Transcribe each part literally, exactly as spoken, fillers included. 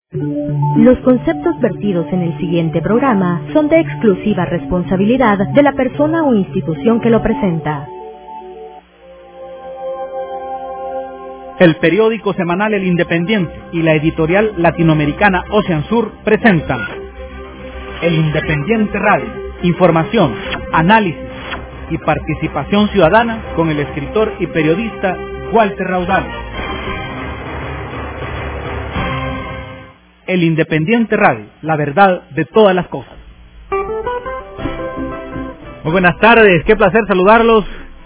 Los conceptos vertidos en el siguiente programa son de exclusiva responsabilidad de la persona o institución que lo presenta. El periódico semanal El Independiente y la editorial latinoamericana Ocean Sur presentan El Independiente Radio, información, análisis y participación ciudadana con el escritor y periodista Walter Raudal. El Independiente Radio, la verdad de todas las cosas. Muy buenas tardes, qué placer saludarlos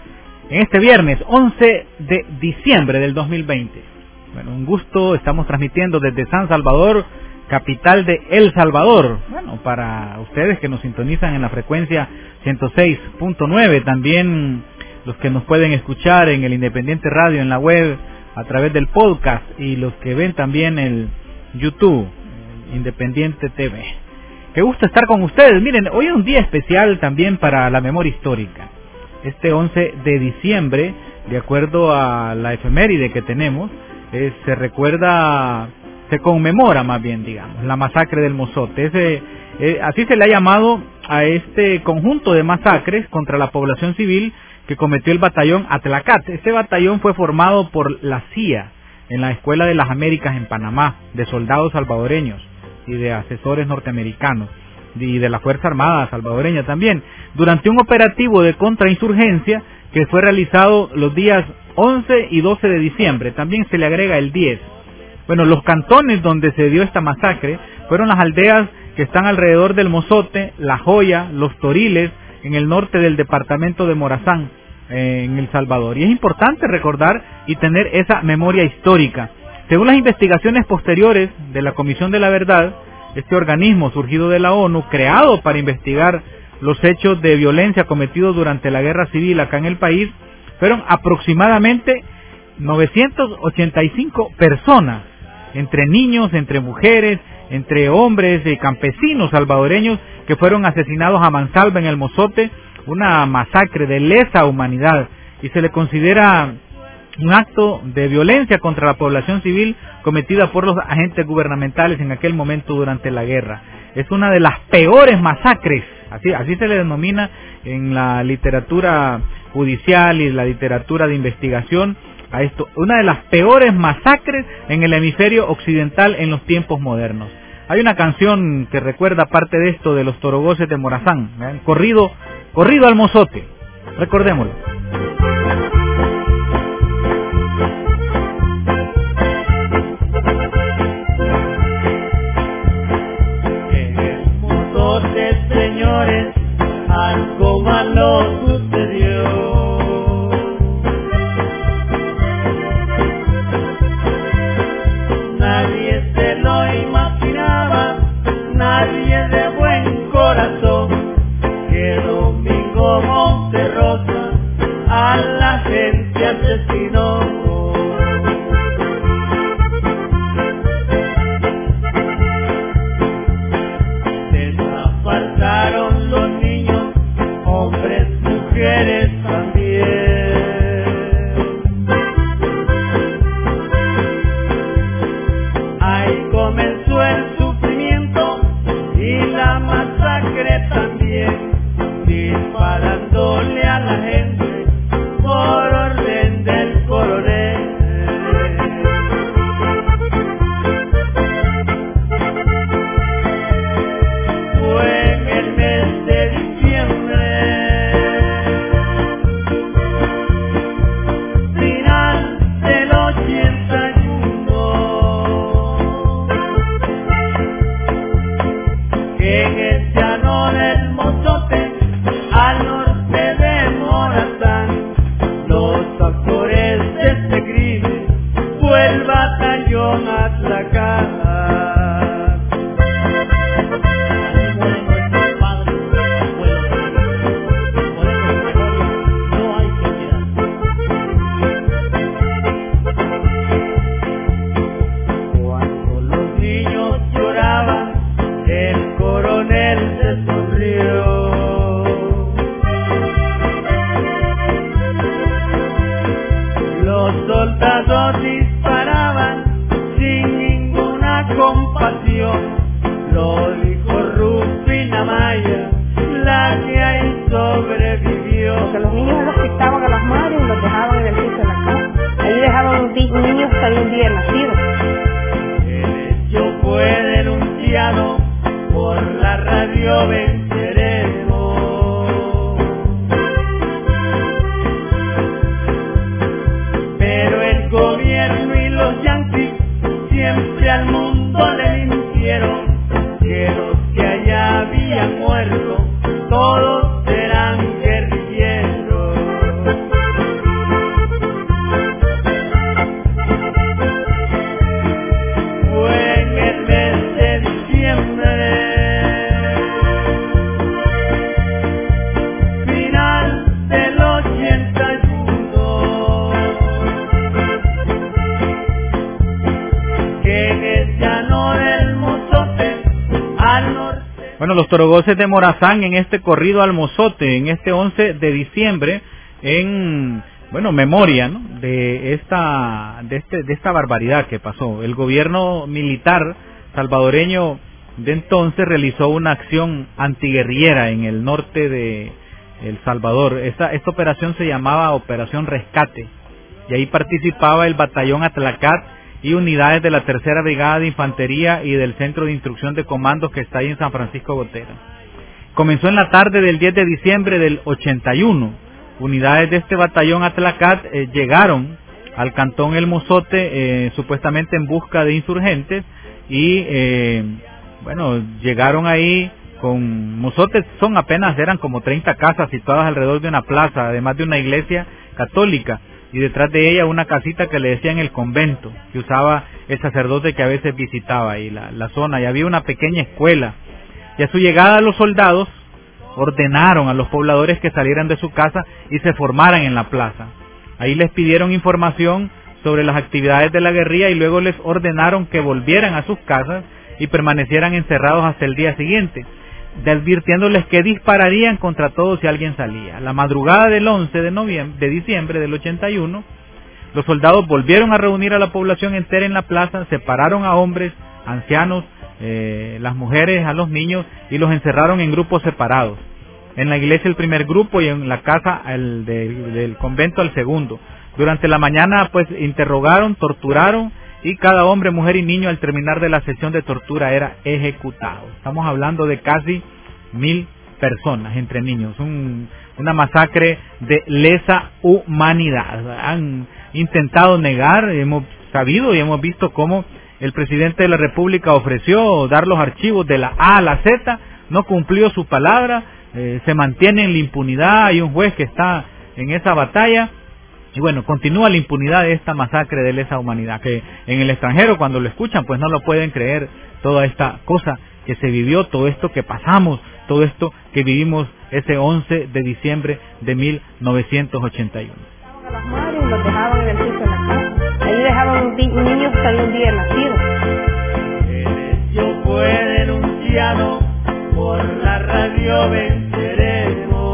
en este viernes once de diciembre del dos mil veinte. Bueno, un gusto, estamos transmitiendo desde San Salvador, capital de El Salvador. Bueno, para ustedes que nos sintonizan en la frecuencia ciento seis punto nueve, también los que nos pueden escuchar en el Independiente Radio en la web a través del podcast y los que ven también el YouTube, Independiente T V. Qué gusto estar con ustedes. Miren, hoy es un día especial también para la memoria histórica. Este once de diciembre, de acuerdo a la efeméride que tenemos, eh, se recuerda, se conmemora más bien, digamos, la masacre del Mozote. Ese, eh, así se le ha llamado a este conjunto de masacres contra la población civil que cometió el batallón Atlacat. Este batallón fue formado por la C I A en la Escuela de las Américas en Panamá, de soldados salvadoreños y de asesores norteamericanos y de la Fuerza Armada salvadoreña también, durante un operativo de contrainsurgencia que fue realizado los días once y doce de diciembre, también se le agrega el diez. Bueno, los cantones donde se dio esta masacre fueron las aldeas que están alrededor del Mozote, La Joya, Los Toriles, en el norte del departamento de Morazán, eh, en El Salvador. Y es importante recordar y tener esa memoria histórica. Según las investigaciones posteriores de la Comisión de la Verdad, este organismo surgido de la ONU, creado para investigar los hechos de violencia cometidos durante la guerra civil acá en el país, fueron aproximadamente novecientas ochenta y cinco personas, entre niños, entre mujeres, entre hombres y campesinos salvadoreños que fueron asesinados a mansalva en el Mozote, una masacre de lesa humanidad, y se le considera un acto de violencia contra la población civil cometida por los agentes gubernamentales en aquel momento durante la guerra. Es una de las peores masacres, así, así se le denomina en la literatura judicial y la literatura de investigación a esto, una de las peores masacres en el hemisferio occidental en los tiempos modernos. Hay una canción que recuerda parte de esto de los Torogoces de Morazán, ¿eh? corrido, corrido al Mozote, recordémoslo. Señores, algo malo sucedió. Nadie se lo imaginaba, nadie de buen corazón, que Domingo Monterrosa a la gente asesinó. Los niños, hombres, mujeres también. Ahí comenzó salvación, lo dijo Rufina Maya, la que ahí sobrevivió. Que los niños los quitaban a las madres y los dejaban en el piso de la casa. Ahí dejaban los niños que había un día nacido. El hecho fue denunciado por la radio Venceremos. Pero el gobierno y los yanquis siempre al mundo le mintieron, que los que allá habían muerto todos eran guerrilleros. Fue en el mes de diciembre, final del ochenta y uno, que en el llano del Mozote al norte. Bueno, los torogoces de Morazán en este corrido al Mozote, en este once de diciembre, en, bueno, memoria, ¿no?, de esta, de este, de esta barbaridad que pasó. El gobierno militar salvadoreño de entonces realizó una acción antiguerrillera en el norte de El Salvador. Esta, esta operación se llamaba Operación Rescate, y ahí participaba el batallón Atlacat y unidades de la tercera Brigada de Infantería y del Centro de Instrucción de Comandos que está ahí en San Francisco Gotera. Comenzó en la tarde del diez de diciembre del ochenta y uno. Unidades de este batallón Atlacat eh, llegaron al cantón El Mozote, eh, supuestamente en busca de insurgentes, y eh, bueno, llegaron ahí con Mozote. Son apenas, eran como treinta casas situadas alrededor de una plaza, además de una iglesia católica, y detrás de ella una casita que le decían el convento, que usaba el sacerdote que a veces visitaba ahí la, la zona, y había una pequeña escuela. Y a su llegada los soldados ordenaron a los pobladores que salieran de su casa y se formaran en la plaza. Ahí les pidieron información sobre las actividades de la guerrilla y luego les ordenaron que volvieran a sus casas y permanecieran encerrados hasta el día siguiente, advirtiéndoles que dispararían contra todos si alguien salía. La madrugada del once de noviembre, de diciembre del ochenta y uno, los soldados volvieron a reunir a la población entera en la plaza, separaron a hombres, ancianos, eh, las mujeres, a los niños, y los encerraron en grupos separados. En la iglesia el primer grupo y en la casa el de, del convento el segundo. Durante la mañana pues interrogaron, torturaron, y cada hombre, mujer y niño al terminar de la sesión de tortura era ejecutado. Estamos hablando de casi mil personas entre niños, un, una masacre de lesa humanidad. Han intentado negar, hemos sabido y hemos visto cómo el presidente de la República ofreció dar los archivos de la A a la Z, no cumplió su palabra, eh, se mantiene en la impunidad, hay un juez que está en esa batalla. Y bueno, continúa la impunidad de esta masacre de lesa humanidad, que en el extranjero cuando lo escuchan pues no lo pueden creer, toda esta cosa que se vivió, todo esto que pasamos, todo esto que vivimos ese once de diciembre de mil novecientos ochenta y uno. A las madres y los dejaban en el piso de la casa. Ahí dejaban un niños que había un día nacido. El hecho fue denunciado por la radio Venceremos.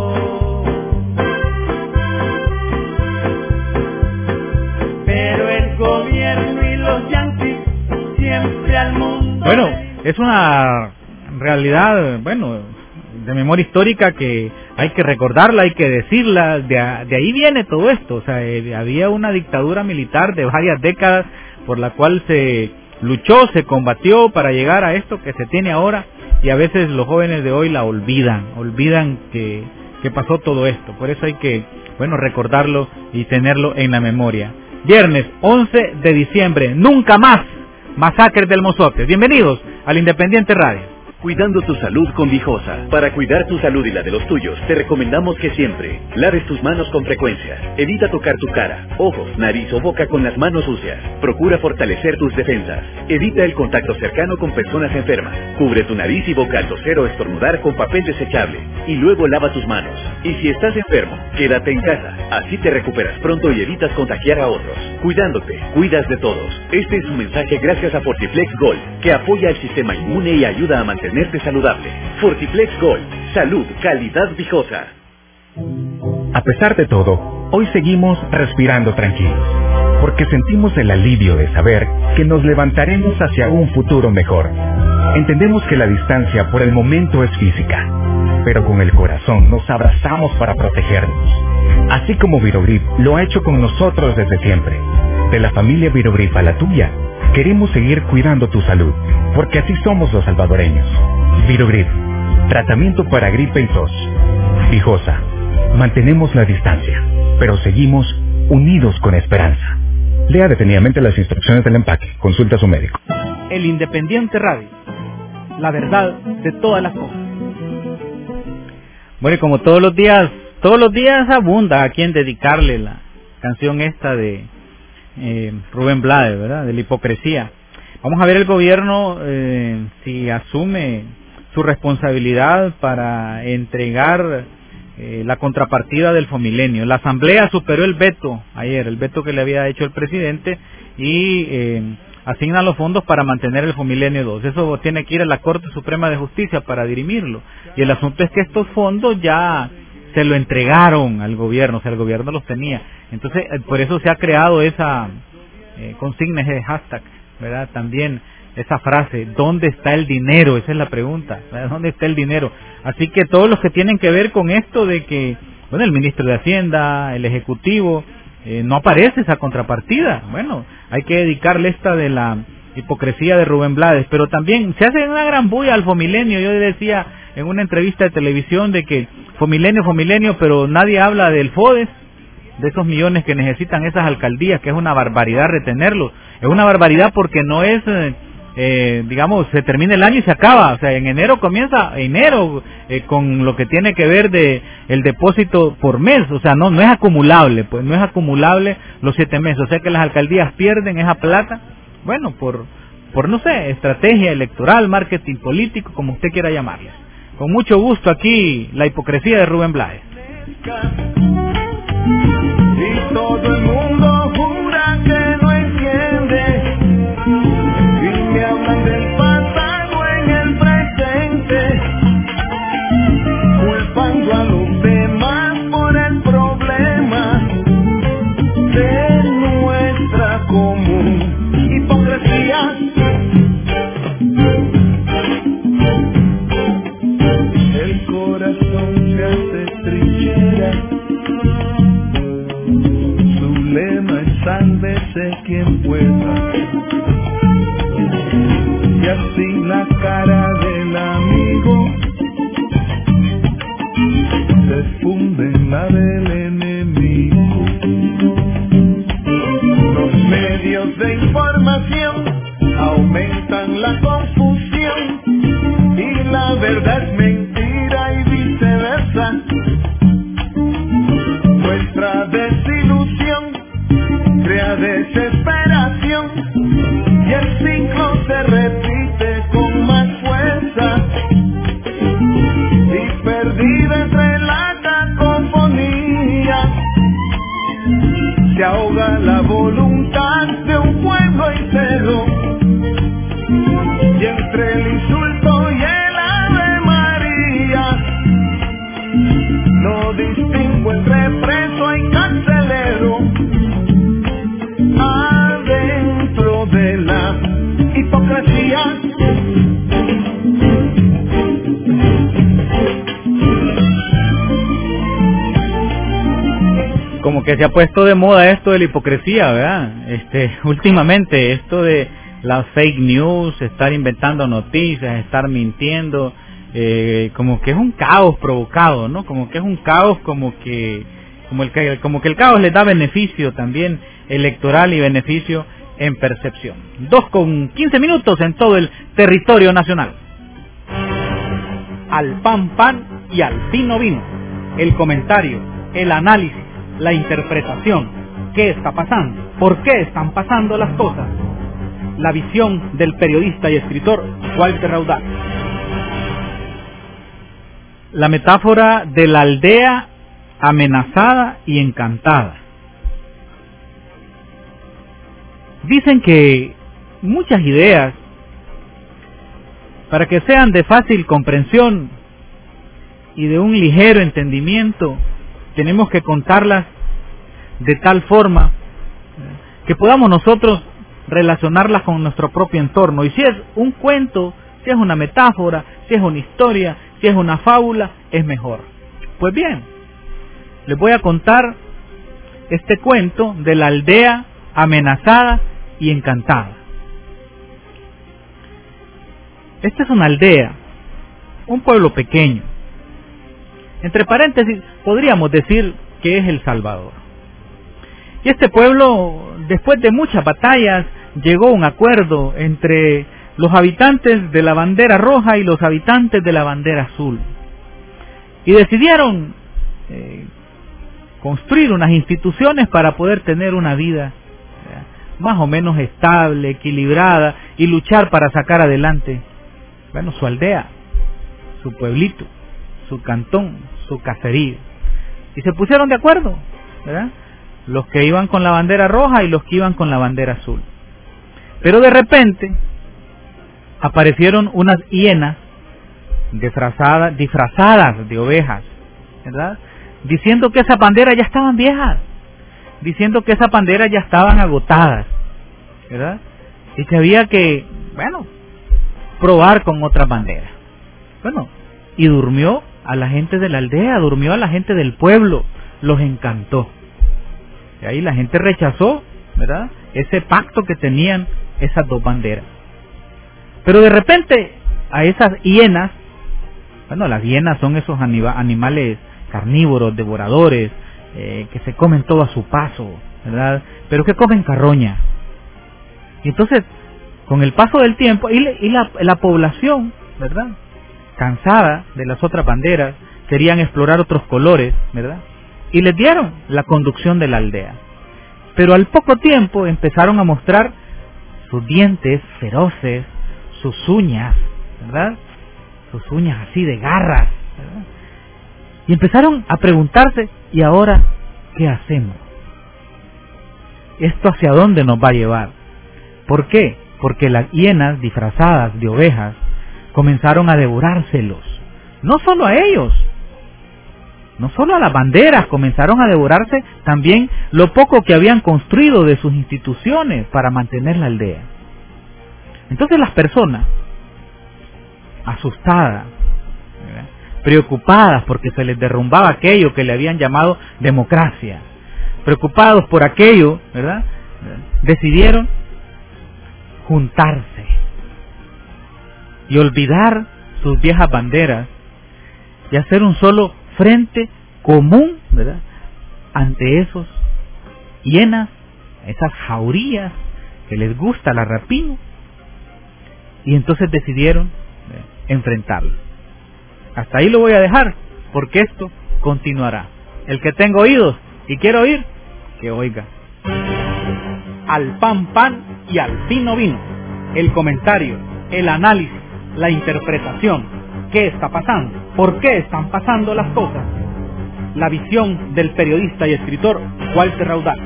Pero el gobierno y los yanquis siempre al mundo. Bueno, es una realidad, bueno, de memoria histórica que hay que recordarla, hay que decirla. De, de ahí viene todo esto. O sea, eh, había una dictadura militar de varias décadas por la cual se luchó, se combatió para llegar a esto que se tiene ahora, y a veces los jóvenes de hoy la olvidan, olvidan que, que pasó todo esto. Por eso hay que, bueno, recordarlo y tenerlo en la memoria. Viernes once de diciembre, nunca más, masacre del Mozote. Bienvenidos al Independiente Radio. Cuidando tu salud con Vijosa. Para cuidar tu salud y la de los tuyos, te recomendamos que siempre laves tus manos con frecuencia. Evita tocar tu cara, ojos, nariz o boca con las manos sucias. Procura fortalecer tus defensas. Evita el contacto cercano con personas enfermas. Cubre tu nariz y boca al toser o estornudar con papel desechable. Y luego lava tus manos. Y si estás enfermo, quédate en casa. Así te recuperas pronto y evitas contagiar a otros. Cuidándote, cuidas de todos. Este es un mensaje gracias a Fortiflex Gold, que apoya el sistema inmune y ayuda a mantener Tenerte saludable. Fortiflex Gold. Salud, calidad Vijosa. A pesar de todo, hoy seguimos respirando tranquilos. porque sentimos el alivio de saber que nos levantaremos hacia un futuro mejor. Entendemos que la distancia por el momento es física, pero con el corazón nos abrazamos para protegernos. Así como Virogrip lo ha hecho con nosotros desde siempre. De la familia Virogrip a la tuya, queremos seguir cuidando tu salud, porque así somos los salvadoreños. Virogrip, tratamiento para gripe y tos. Vijosa, mantenemos la distancia, pero seguimos unidos con esperanza. Lea detenidamente las instrucciones del empaque. Consulta a su médico. El Independiente Radio, la verdad de todas las cosas. Bueno, y como todos los días, todos los días abunda a quien dedicarle la canción esta de eh, Rubén Blades, ¿verdad? De la hipocresía. Vamos a ver el gobierno eh, si asume su responsabilidad para entregar eh, la contrapartida del Fomilenio. La Asamblea superó el veto ayer, el veto que le había hecho el presidente, y eh, asigna los fondos para mantener el Fomilenio dos. Eso tiene que ir a la Corte Suprema de Justicia para dirimirlo. Y el asunto es que estos fondos ya se lo entregaron al gobierno, o sea, el gobierno los tenía. Entonces, por eso se ha creado esa eh, consigna, ese hashtag, ¿verdad? También esa frase, ¿dónde está el dinero? Esa es la pregunta, ¿verdad? ¿Dónde está el dinero? Así que todos los que tienen que ver con esto de que, bueno, el ministro de Hacienda, el Ejecutivo, eh, no aparece esa contrapartida. Bueno, hay que dedicarle esta de la hipocresía de Rubén Blades, pero también se hace una gran bulla al Fomilenio. Yo decía en una entrevista de televisión de que Fomilenio, Fomilenio, pero nadie habla del FODES, de esos millones que necesitan esas alcaldías, que es una barbaridad retenerlos. Es una barbaridad porque no es, eh, eh, digamos, se termina el año y se acaba. O sea, en enero comienza, enero, eh, con lo que tiene que ver de el depósito por mes. O sea, no no es acumulable, pues no es acumulable los siete meses. O sea que las alcaldías pierden esa plata, bueno, por, por no sé, estrategia electoral, marketing político, como usted quiera llamarle. Con mucho gusto aquí, la hipocresía de Rubén Blades. Y todo el mundo jura que no entiende, y me hablan del pasado en el presente, culpando a los demás por el problema de nuestra común hipocresía. El corazón se hace trinchera, su lema es sálvese quien pueda, y así la cara del amigo se funde en la del enemigo. Los medios de información aumentan la confusión, y la verdad es mentira y viceversa. Nuestra desilusión crea desesperación, y el ciclo se repite con más fuerza, y perdida entre la cacofonía se ahoga la voluntad de un pueblo entero, y entre el insulto y el Ave María no distingo entre preso y carcelero adentro de la hipocresía. Como que se ha puesto de moda esto de la hipocresía, ¿verdad? Este, últimamente esto de las fake news, estar inventando noticias, estar mintiendo, eh, como que es un caos provocado, ¿no? Como que es un caos, como que, como el que, como que el caos les da beneficio también electoral y beneficio en percepción. Dos con quince minutos en todo el territorio nacional. Al pan pan y al vino vino. El comentario, el análisis, la interpretación. ¿Qué está pasando? ¿Por qué están pasando las cosas? La visión del periodista y escritor Walter Raudal. La metáfora de la aldea amenazada y encantada. Dicen que muchas ideas, para que sean de fácil comprensión y de un ligero entendimiento, tenemos que contarlas de tal forma que podamos nosotros relacionarlas con nuestro propio entorno. Y si es un cuento, si es una metáfora, si es una historia, si es una fábula, es mejor. Pues bien, les voy a contar este cuento de la aldea amenazada y encantada. Esta es una aldea, un pueblo pequeño. Entre paréntesis, podríamos decir que es El Salvador. Y este pueblo, después de muchas batallas, llegó a un acuerdo entre los habitantes de la bandera roja y los habitantes de la bandera azul. Y decidieron eh, construir unas instituciones para poder tener una vida eh, más o menos estable, equilibrada, y luchar para sacar adelante, bueno, su aldea, su pueblito, su cantón, su caserío. Y se pusieron de acuerdo, ¿verdad? Los que iban con la bandera roja y los que iban con la bandera azul. Pero de repente aparecieron unas hienas disfrazadas, disfrazadas de ovejas, ¿verdad? Diciendo que esas banderas ya estaban viejas, diciendo que esas banderas ya estaban agotadas, ¿verdad? Y que había que, bueno, probar con otras banderas. Bueno, y durmió a la gente de la aldea, durmió a la gente del pueblo, los encantó. Y ahí la gente rechazó, ¿verdad?, ese pacto que tenían esas dos banderas. Pero de repente a esas hienas, bueno, las hienas son esos animales carnívoros, devoradores, eh, que se comen todo a su paso, ¿verdad?, pero que comen carroña. Y entonces, con el paso del tiempo, y, y la, la población, ¿verdad?, cansada de las otras banderas, querían explorar otros colores, ¿verdad?, y les dieron la conducción de la aldea. Pero al poco tiempo empezaron a mostrar sus dientes feroces, sus uñas, ¿verdad?, sus uñas así de garras, ¿verdad?, y empezaron a preguntarse, ¿y ahora qué hacemos? ¿Esto hacia dónde nos va a llevar? ¿Por qué? Porque las hienas disfrazadas de ovejas comenzaron a devorárselos. No solo a ellos, no solo a las banderas, comenzaron a devorarse también lo poco que habían construido de sus instituciones para mantener la aldea. Entonces las personas, asustadas, ¿verdad?, preocupadas porque se les derrumbaba aquello que le habían llamado democracia, preocupados por aquello, ¿verdad?, decidieron juntarse y olvidar sus viejas banderas y hacer un solo frente común, ¿verdad?, ante esos hienas, esas jaurías que les gusta la rapiña, y entonces decidieron ¿verdad?, enfrentarlo. Hasta ahí lo voy a dejar, porque esto continuará. El que tenga oídos y quiera oír, que oiga. Al pan pan y al vino vino. El comentario, el análisis, la interpretación. ¿Qué está pasando? ¿Por qué están pasando las cosas? La visión del periodista y escritor Walter Raudal.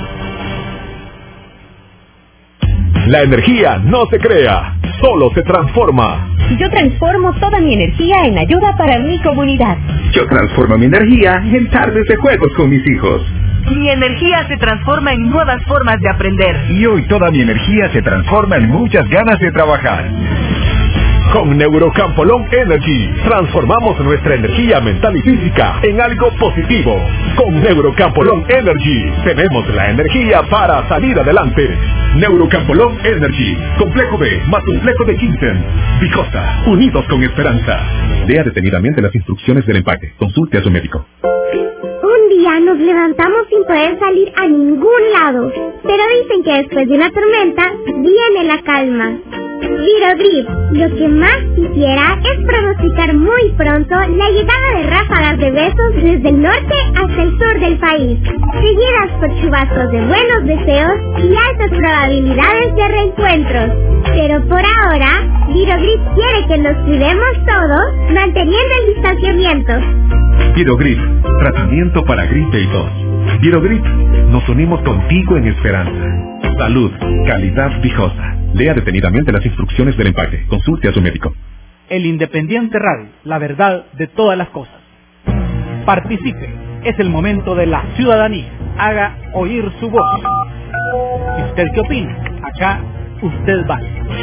La energía no se crea, solo se transforma. Yo transformo toda mi energía en ayuda para mi comunidad. Yo transformo mi energía en tardes de juegos con mis hijos. Mi energía se transforma en nuevas formas de aprender. Y hoy toda mi energía se transforma en muchas ganas de trabajar. Con Neurocampolón Energy, transformamos nuestra energía mental y física en algo positivo. Con Neurocampolón Energy, tenemos la energía para salir adelante. Neurocampolón Energy, complejo B más complejo de Quinten. Vicosa, unidos con esperanza. Lea detenidamente las instrucciones del empaque. Consulte a su médico. Un día nos levantamos sin poder salir a ningún lado, pero dicen que después de una tormenta viene la calma. Virodrip, lo que más quisiera es pronosticar muy pronto la llegada de ráfagas de besos desde el norte hasta el sur del país, seguidas por chubascos de buenos deseos y altas probabilidades de reencuentros. Pero por ahora, Virodrip quiere que nos cuidemos todos manteniendo el distanciamiento. Virogrip, tratamiento para gripe y tos. Virogrip, nos unimos contigo en esperanza. Salud, calidad Vicosa. Lea detenidamente las instrucciones del empaque. Consulte a su médico. El Independiente Radio, la verdad de todas las cosas. Participe, es el momento de la ciudadanía. Haga oír su voz. ¿Y usted qué opina? Acá usted va.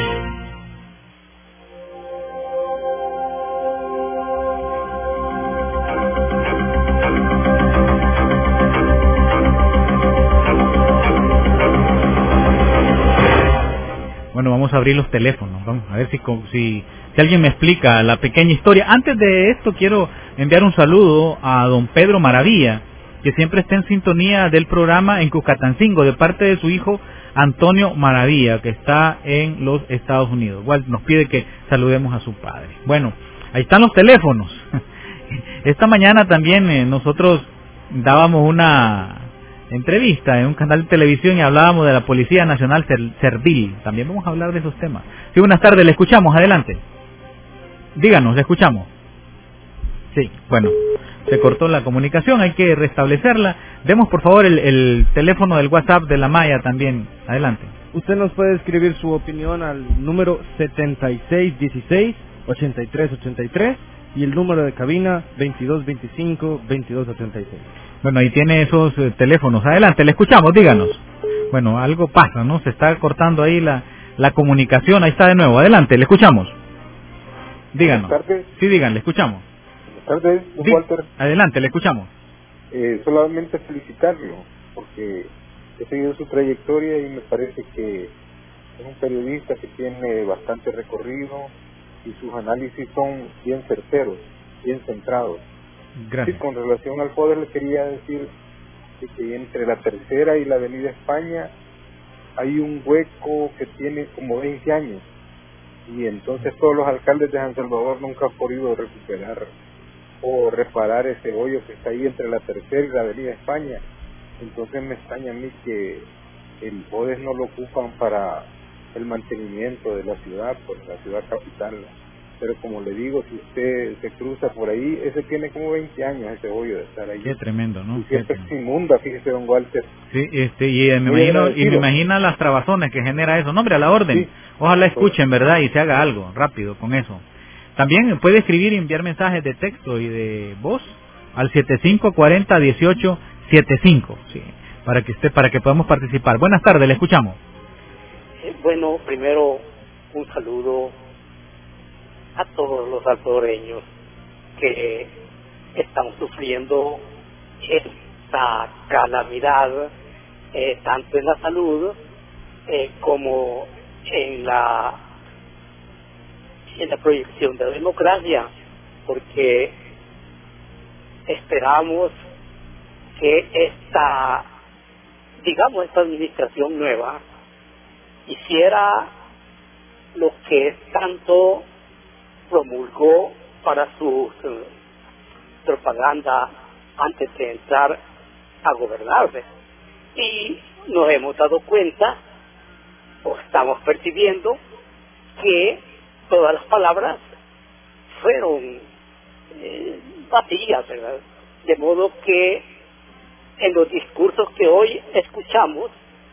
Bueno, vamos a abrir los teléfonos, vamos a ver si, si, si alguien me explica la pequeña historia. Antes de esto quiero enviar un saludo a don Pedro Maravilla, que siempre está en sintonía del programa en Cuscatancingo, de parte de su hijo Antonio Maravilla, que está en los Estados Unidos. Igual nos pide que saludemos a su padre. Bueno, ahí están los teléfonos. Esta mañana también eh, nosotros dábamos una entrevista en un canal de televisión y hablábamos de la Policía Nacional Servil. También vamos a hablar de esos temas. Sí, buenas tardes, le escuchamos, adelante. Díganos, le escuchamos. Sí, bueno, se cortó la comunicación, hay que restablecerla. Demos por favor el, el teléfono del WhatsApp de la Maya también, adelante. Usted nos puede escribir su opinión al número setenta y seis dieciséis ochenta y tres ochenta y tres y el número de cabina veintidós veinticinco veintidós setenta y seis. Bueno, ahí tiene esos eh, teléfonos. Adelante, le escuchamos, díganos. Bueno, algo pasa, ¿no? Se está cortando ahí la, la comunicación. Ahí está de nuevo. Adelante, le escuchamos. Díganos. Buenas tardes. Sí, díganle, le escuchamos. Buenas tardes, don Dí Walter. Adelante, le escuchamos. Eh, solamente felicitarlo, porque he seguido su trayectoria y me parece que es un periodista que tiene bastante recorrido y sus análisis son bien certeros, bien centrados. Gracias. Sí, con relación al poder le quería decir que, que entre la Tercera y la Avenida España hay un hueco que tiene como veinte años y entonces todos los alcaldes de San Salvador nunca han podido recuperar o reparar ese hoyo que está ahí entre la Tercera y la Avenida España. Entonces me extraña a mí que el poder no lo ocupan para el mantenimiento de la ciudad, por la ciudad capital. Pero como le digo, si usted se cruza por ahí, ese tiene como veinte años, ese hoyo de estar ahí. Qué tremendo, ¿no? Y siempre es inmunda, fíjese, don Walter. Sí, este, y eh, me imagino, y me imagino las trabazones que genera eso. No, hombre, a la orden. Sí. Ojalá escuchen, ¿verdad? Y se haga algo rápido con eso. También puede escribir y enviar mensajes de texto y de voz al siete cinco cuatro cero uno ocho siete cinco, sí, para que usted, para que podamos participar. Buenas tardes, le escuchamos. Eh, bueno, primero un saludo a todos los salvadoreños que están sufriendo esta calamidad, eh, tanto en la salud eh, como en la en la proyección de la democracia, porque esperamos que esta, digamos, esta administración nueva hiciera lo que tanto promulgó para su uh, propaganda antes de entrar a gobernarse. Y nos hemos dado cuenta, o estamos percibiendo, que todas las palabras fueron eh, vacías, ¿verdad? De modo que en los discursos que hoy escuchamos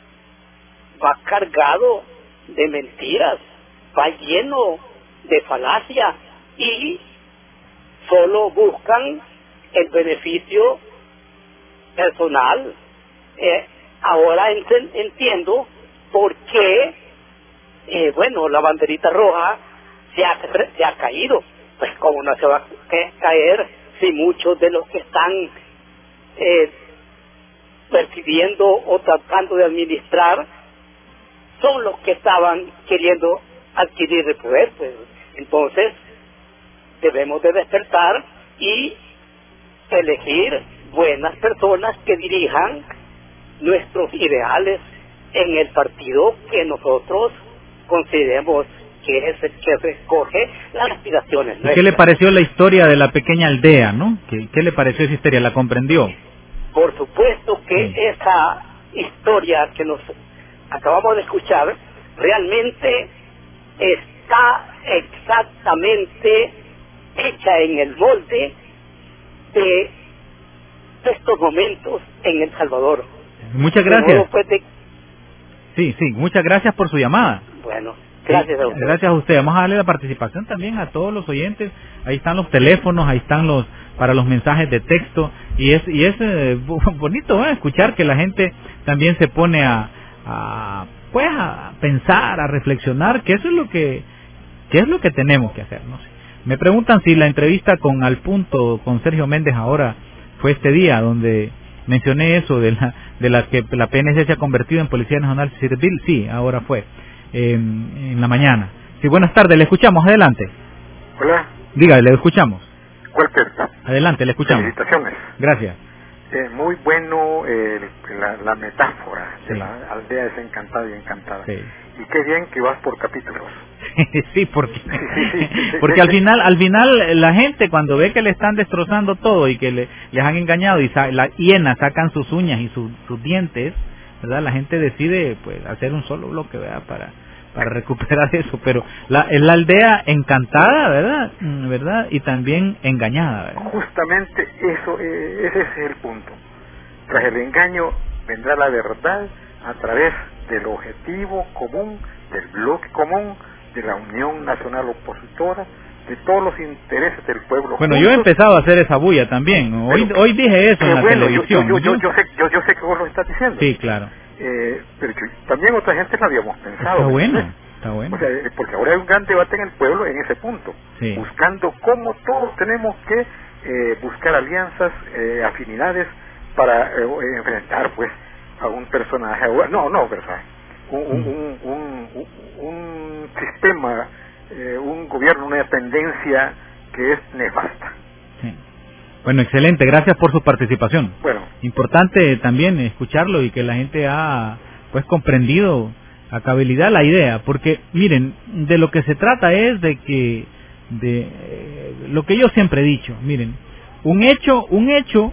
va cargado de mentiras, va lleno de falacia y solo buscan el beneficio personal. Eh, ahora ent- entiendo por qué, eh, bueno, la banderita roja se ha, se ha caído. Pues cómo no se va a caer si muchos de los que están eh, percibiendo o tratando de administrar son los que estaban queriendo adquirir el poder. Pues entonces debemos de despertar y elegir buenas personas que dirijan nuestros ideales en el partido que nosotros consideremos que es el que recoge las aspiraciones nuestras. ¿Qué le pareció la historia de la pequeña aldea, no? ¿Qué, qué le pareció esa historia? ¿La comprendió? Por supuesto que sí. Esa historia que nos acabamos de escuchar realmente está exactamente hecha en el molde de estos momentos en El Salvador. Muchas gracias. Pues de... Sí, sí, muchas gracias por su llamada. Bueno, gracias a usted. Gracias a usted. Vamos a darle la participación también a todos los oyentes. Ahí están los teléfonos, ahí están los para los mensajes de texto y es y es eh, bonito ¿eh? escuchar que la gente también se pone a, a pues a pensar, a reflexionar, que eso es lo que, que es lo que tenemos que hacer, no sé. Me preguntan si la entrevista con Al Punto, con Sergio Méndez ahora, fue este día donde mencioné eso de la, de la que la P N C se ha convertido en Policía Nacional Civil. Sí, ahora fue, eh, en la mañana. Sí, buenas tardes, le escuchamos, adelante. Hola. Diga, le escuchamos. Walter. Adelante, le escuchamos. Felicitaciones. Gracias. Eh, muy bueno eh, la, la metáfora de sí. la aldea desencantada y encantada. Sí. Y qué bien que vas por capítulos. Sí, porque porque al final al final la gente cuando ve que le están destrozando todo y que le, les han engañado y sa las hienas sacan sus uñas y su, sus dientes, ¿verdad? La gente decide pues hacer un solo bloque, ¿verdad? Para para recuperar eso, pero la, es la aldea encantada, ¿verdad? ¿Verdad? Y también engañada, ¿verdad? Justamente eso, eh, ese es el punto. Tras el engaño vendrá la verdad a través del objetivo común, del bloque común, de la Unión Nacional Opositora, de todos los intereses del pueblo. Bueno, juntos. yo he empezado a hacer esa bulla también. Hoy Pero, hoy dije eso en la bueno, televisión. Yo, yo, yo, yo, sé, yo, yo sé que vos lo estás diciendo. Sí, claro. Eh, pero yo, también otra gente lo habíamos pensado. Está bueno, ¿sí? está bueno. O sea, porque ahora hay un gran debate en el pueblo en ese punto, sí. buscando cómo todos tenemos que eh, buscar alianzas, eh, afinidades para eh, enfrentar pues a un personaje, no, no personaje, un, un, un, un, un, un sistema, eh, un gobierno, una dependencia que es nefasta. Sí. Bueno, excelente, gracias por su participación. Bueno. Importante también escucharlo y que la gente ha pues comprendido a cabalidad la idea, porque miren, de lo que se trata es de que, de eh, lo que yo siempre he dicho, miren, un hecho, un hecho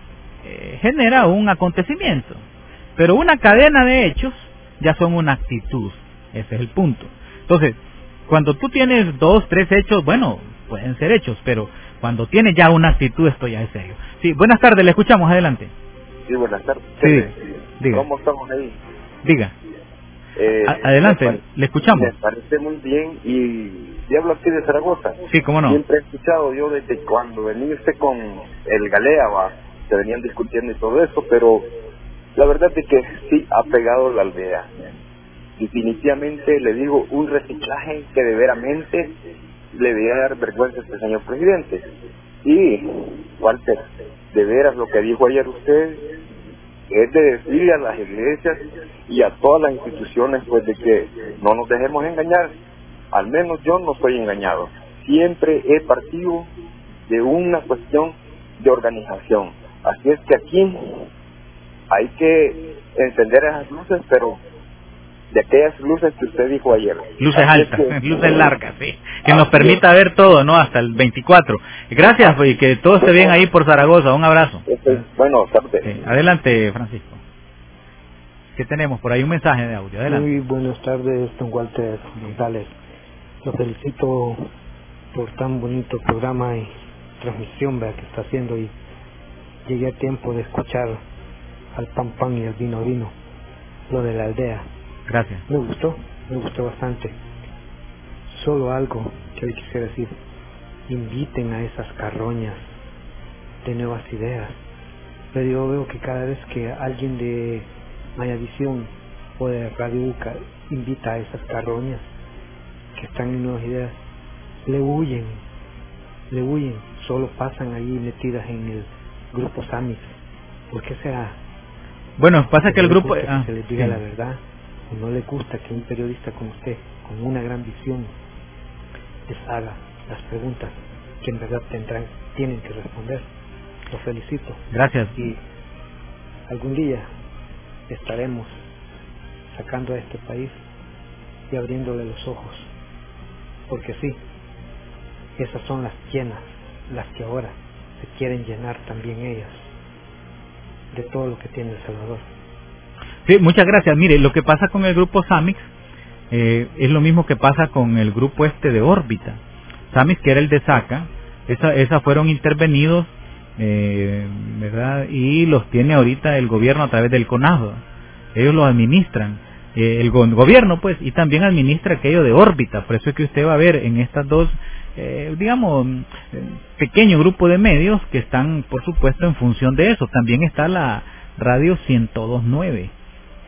eh, genera un acontecimiento, pero una cadena de hechos ya son una actitud, ese es el punto. Entonces, cuando tú tienes dos, tres hechos, bueno, pueden ser hechos, pero cuando tienes ya una actitud, esto ya es serio. Sí, buenas tardes, le escuchamos, adelante. Sí, buenas tardes. Sí, diga. ¿Cómo estamos ahí? Diga. Eh, A adelante, pare... le escuchamos. Me parece muy bien y y hablo aquí de Zaragoza. Sí, cómo no. Siempre he escuchado yo desde cuando venía usted con el Galea, va, se venían discutiendo y todo eso, pero la verdad es que sí ha pegado la aldea. Definitivamente le digo, un reciclaje que de veramente le debería dar vergüenza a este señor presidente. Y, Walter, de veras lo que dijo ayer usted es de decirle a las iglesias y a todas las instituciones pues de que no nos dejemos engañar. Al menos yo no soy engañado. Siempre he partido de una cuestión de organización. Así es que aquí hay que encender esas luces, pero de aquellas luces que usted dijo ayer. Luces Así altas, es que, luces largas, sí. Que nos permita ver todo, ¿no? Hasta el veinticuatro. Gracias, y que todo esté bien ahí por Zaragoza. Un abrazo. Bueno, tarde. Sí. Adelante, Francisco. ¿Qué tenemos por ahí? Un mensaje de audio. Adelante. Muy buenas tardes, don Walter González. Lo felicito por tan bonito programa y transmisión, ¿verdad?, que está haciendo, y llegué a tiempo de escuchar al pan pan y al vino vino, lo de la aldea. Gracias. Me gustó, me gustó bastante. Solo algo que hoy quisiera decir: inviten a esas carroñas de nuevas ideas. Pero yo veo que cada vez que alguien de Mayavisión o de Radio Uca invita a esas carroñas que están en nuevas ideas, le huyen, le huyen, solo pasan allí metidas en el grupo Samix. ¿Por qué será? Bueno, pasa que el grupo... Que ah, se les diga sí. la verdad, y no le gusta que un periodista como usted, con una gran visión, les haga las preguntas que en verdad tendrán, tienen que responder. Lo felicito. Gracias. Y algún día estaremos sacando a este país y abriéndole los ojos, porque sí, esas son las llenas, las que ahora se quieren llenar también ellas de todo lo que tiene El Salvador. Sí, muchas gracias. Mire, lo que pasa con el grupo Samix eh, es lo mismo que pasa con el grupo este de órbita. Samix, que era el de Saca, esa, esa fueron intervenidos, eh, ¿verdad? Y los tiene ahorita el gobierno a través del CONAVA. Ellos los administran, eh, el go gobierno pues, y también administra aquello de órbita. Por eso es que usted va a ver en estas dos, eh, digamos, eh, pequeño grupo de medios que están, por supuesto, en función de eso. También está la radio ciento dos punto nueve,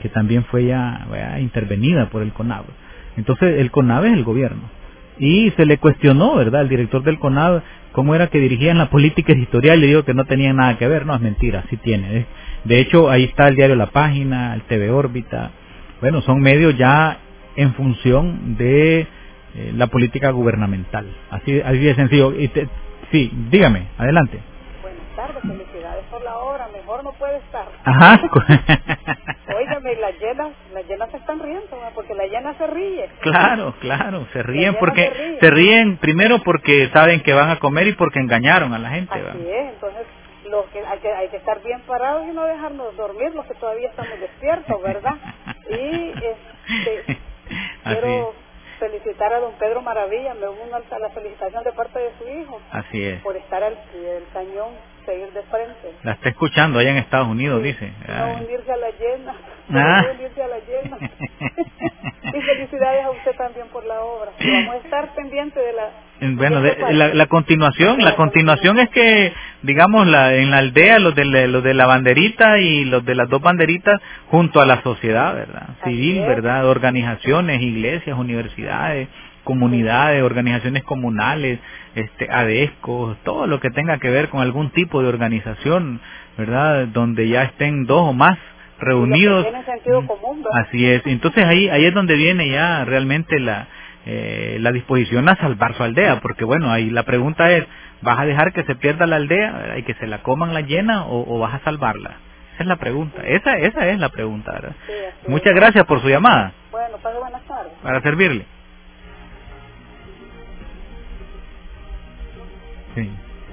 que también fue ya, ya intervenida por el CONAV. Entonces el CONAV es el gobierno. Y se le cuestionó, ¿verdad?, al director del CONAV cómo era que dirigían la política editorial. Le digo que no tenían nada que ver. No, es mentira, sí tiene. ¿eh? De hecho, ahí está el diario La Página, el T V Órbita. Bueno, son medios ya en función de eh, la política gubernamental. Así, así de sencillo. Y te, sí, dígame, adelante. Buenas tardes, felicidades por la obra, mejor no puede estar. Ajá. Óigame, las llenas, las llenas se están riendo, porque la llena se ríe. Claro, claro, se ríen porque se, ríe. se ríen primero porque saben que van a comer y porque engañaron a la gente. Así ¿verdad? Es, entonces los que hay, que hay que estar bien parados y no dejarnos dormir, los que todavía estamos despiertos, ¿verdad? Y este, quiero felicitar a don Pedro Maravilla, me uno a la felicitación de parte de su hijo. Así es. Por estar al pie del cañón, seguir de frente. La está escuchando allá en Estados Unidos, sí. dice. No unirse a la llena, ah. no unirse a la llena. Y felicidades a usted también por la obra. Y vamos a estar pendientes de la... Bueno, de, la, la continuación, la continuación es que, digamos, la, en la aldea los de, los de la banderita y los de las dos banderitas junto a la sociedad, ¿verdad? Civil, ¿verdad? Organizaciones, iglesias, universidades, comunidades, organizaciones comunales, este, ADESCO, todo lo que tenga que ver con algún tipo de organización, ¿verdad? Donde ya estén dos o más reunidos. Tiene sentido común, ¿verdad? Así es. Entonces ahí, ahí es donde viene ya realmente la... Eh, la disposición a salvar su aldea, porque bueno, ahí la pregunta es, ¿vas a dejar que se pierda la aldea y que se la coman la llena o, o vas a salvarla? Esa es la pregunta, esa esa es la pregunta, ¿verdad? Sí, muchas gracias por su llamada. Bueno, pase buenas tardes. Para servirle. Sí.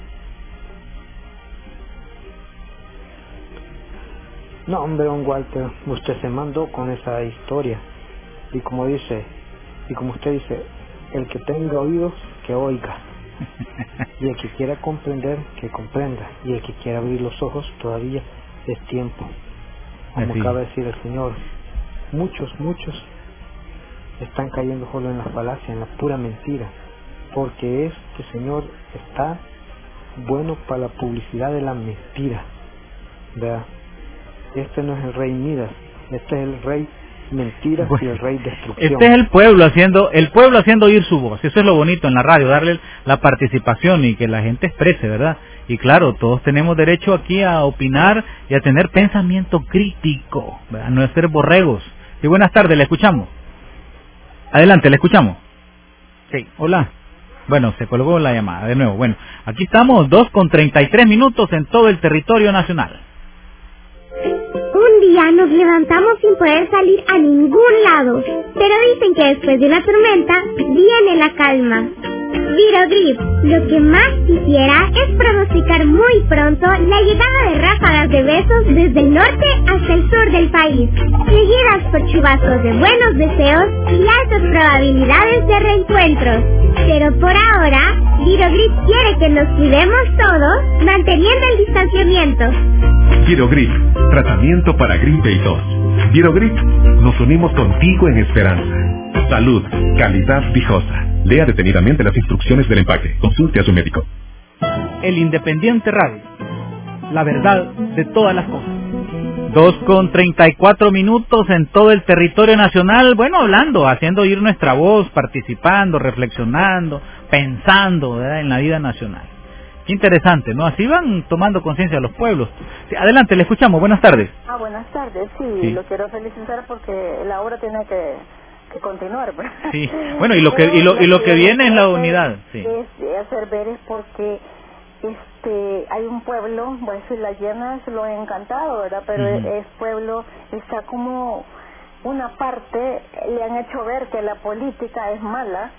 No, hombre, don Walter, usted se mandó con esa historia, y como dice Y como usted dice, el que tenga oídos, que oiga. Y el que quiera comprender, que comprenda. Y el que quiera abrir los ojos, todavía es tiempo. Como Así. acaba de decir el Señor, muchos, muchos están cayendo solo en la falacia, en la pura mentira. Porque este Señor está bueno para la publicidad de la mentira. ¿Verdad? Este no es el rey Midas, este es el rey mentiras bueno, y el rey destrucción. Este es el pueblo haciendo el pueblo haciendo oír su voz. Eso es lo bonito en la radio, darle la participación y que la gente exprese, ¿verdad? Y claro, todos tenemos derecho aquí a opinar y a tener pensamiento crítico, ¿verdad? No es ser borregos. Y buenas tardes, le escuchamos. Adelante, le escuchamos. Sí, hola. Bueno, se colgó la llamada de nuevo. Bueno, aquí estamos, dos con treinta y tres minutos en todo el territorio nacional. Un día nos levantamos sin poder salir a ningún lado, pero dicen que después de una tormenta viene la calma. Virogrip, lo que más quisiera es pronosticar muy pronto la llegada de ráfagas de besos desde el norte hasta el sur del país, seguidas por chubascos de buenos deseos y altas probabilidades de reencuentros. Pero por ahora, Virogrip quiere que nos cuidemos todos, manteniendo el distanciamiento. Virogrip, tratamiento para gripe y tos. Virogrip, nos unimos contigo en esperanza. Salud, calidad viejosa. Lea detenidamente las instrucciones del empaque. Consulte a su médico. El Independiente Radio, la verdad de todas las cosas. Dos con treinta y cuatro minutos en todo el territorio nacional. Bueno, hablando, haciendo oír nuestra voz, participando, reflexionando, pensando, ¿verdad?, en la vida nacional. Qué interesante, ¿no? Así van tomando conciencia de los pueblos. Sí, adelante, le escuchamos. Buenas tardes. Ah, buenas tardes. Sí, sí, lo quiero felicitar porque la obra tiene que, que continuar. Pues. Sí, bueno, y lo que y lo, y lo que viene es la unidad. Sí. Es hacer ver es porque este hay un pueblo, voy a decir, las llenas lo he encantado, ¿verdad? Pero uh-huh. es pueblo, está como una parte, le han hecho ver que la política es mala.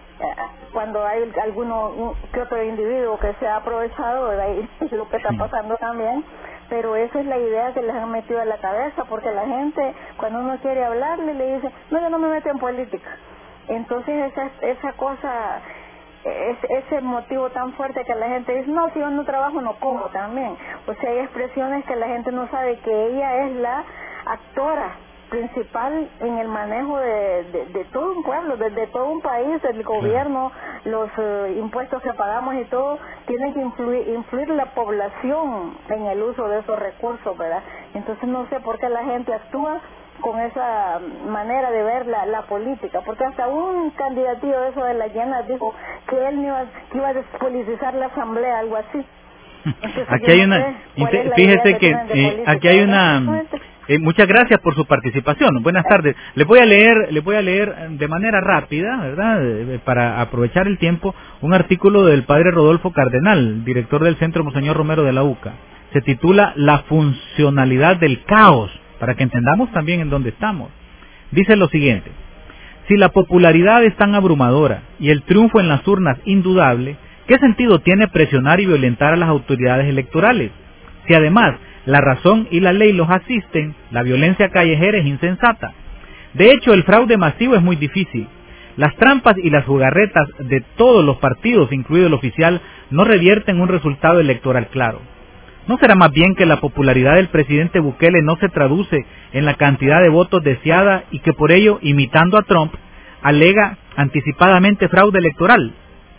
Cuando hay alguno que otro individuo que se ha aprovechado, ¿verdad? Y es lo que está pasando también, pero esa es la idea que les han metido a la cabeza, porque la gente cuando uno quiere hablarle le dice, no, yo no me meto en política. Entonces esa esa cosa, es, ese motivo tan fuerte que la gente dice, no, si yo no trabajo no como también. O sea, hay expresiones que la gente no sabe que ella es la actora principal en el manejo de, de, de todo un pueblo, de, de todo un país, el gobierno, los uh, impuestos que pagamos y todo, tiene que influir, influir la población en el uso de esos recursos, ¿verdad? Entonces no sé por qué la gente actúa con esa manera de ver la, la política, porque hasta un candidatillo de eso de las llenas dijo que él no iba, que iba a despolitizar la asamblea, algo así. Entonces, aquí hay una, fíjese que eh, aquí hay una, eh, muchas gracias por su participación. Buenas tardes. Le voy a leer, le voy a leer de manera rápida, ¿verdad? Eh, para aprovechar el tiempo, un artículo del padre Rodolfo Cardenal, director del Centro Monseñor Romero de la U C A. Se titula La funcionalidad del caos, para que entendamos también en dónde estamos. Dice lo siguiente: si la popularidad es tan abrumadora y el triunfo en las urnas indudable, ¿qué sentido tiene presionar y violentar a las autoridades electorales? Si además la razón y la ley los asisten, la violencia callejera es insensata. De hecho, el fraude masivo es muy difícil. Las trampas y las jugarretas de todos los partidos, incluido el oficial, no revierten un resultado electoral claro. ¿No será más bien que la popularidad del presidente Bukele no se traduce en la cantidad de votos deseada y que por ello, imitando a Trump, alega anticipadamente fraude electoral?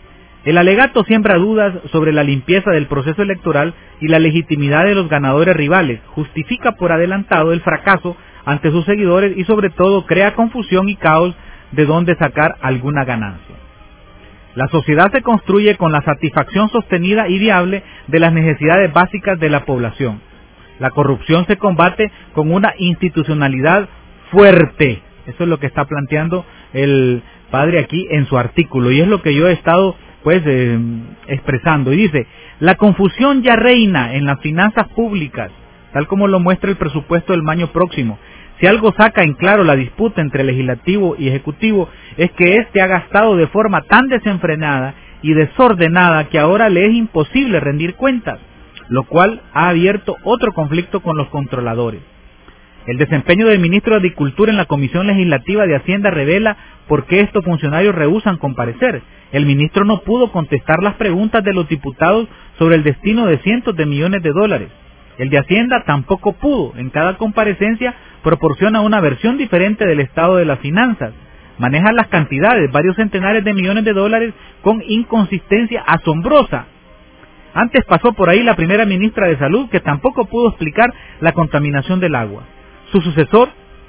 El alegato siembra dudas sobre la limpieza del proceso electoral y la legitimidad de los ganadores rivales, justifica por adelantado el fracaso ante sus seguidores y sobre todo crea confusión y caos de dónde sacar alguna ganancia. La sociedad se construye con la satisfacción sostenida y viable de las necesidades básicas de la población. La corrupción se combate con una institucionalidad fuerte. Eso es lo que está planteando el padre aquí en su artículo y es lo que yo he estado pues eh, expresando. Y dice: la confusión ya reina en las finanzas públicas, tal como lo muestra el presupuesto del año próximo. Si algo saca en claro la disputa entre legislativo y ejecutivo, es que éste ha gastado de forma tan desenfrenada y desordenada que ahora le es imposible rendir cuentas, lo cual ha abierto otro conflicto con los controladores. El desempeño del ministro de Agricultura en la Comisión Legislativa de Hacienda revela por qué estos funcionarios rehúsan comparecer. El ministro no pudo contestar las preguntas de los diputados sobre el destino de cientos de millones de dólares. El de Hacienda tampoco pudo. En cada comparecencia proporciona una versión diferente del estado de las finanzas. Maneja las cantidades, varios centenares de millones de dólares, con inconsistencia asombrosa. Antes pasó por ahí la primera ministra de Salud, que tampoco pudo explicar la contaminación del agua. Su sucesor,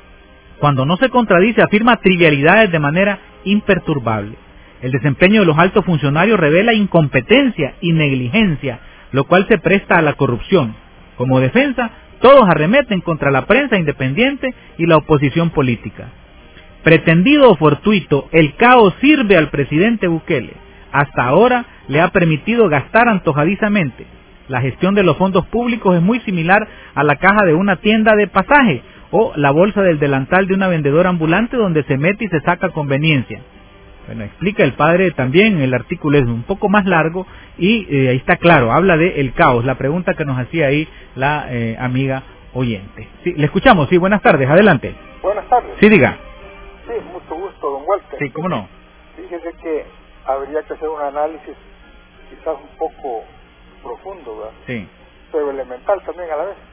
cuando no se contradice, afirma trivialidades de manera imperturbable. El desempeño de los altos funcionarios revela incompetencia y negligencia, lo cual se presta a la corrupción. Como defensa, todos arremeten contra la prensa independiente y la oposición política. Pretendido o fortuito, el caos sirve al presidente Bukele. Hasta ahora le ha permitido gastar antojadizamente. La gestión de los fondos públicos es muy similar a la caja de una tienda de pasaje o la bolsa del delantal de una vendedora ambulante donde se mete y se saca a conveniencia. Bueno, explica el padre también, el artículo es un poco más largo y eh, ahí está claro, habla de el caos, la pregunta que nos hacía ahí la eh, amiga oyente. Sí, le escuchamos, sí, buenas tardes, adelante. Buenas tardes. Sí, diga. Sí, mucho gusto, don Walter. Sí, cómo no. Fíjese que habría que hacer un análisis quizás un poco profundo, ¿verdad? Sí. Pero elemental también a la vez.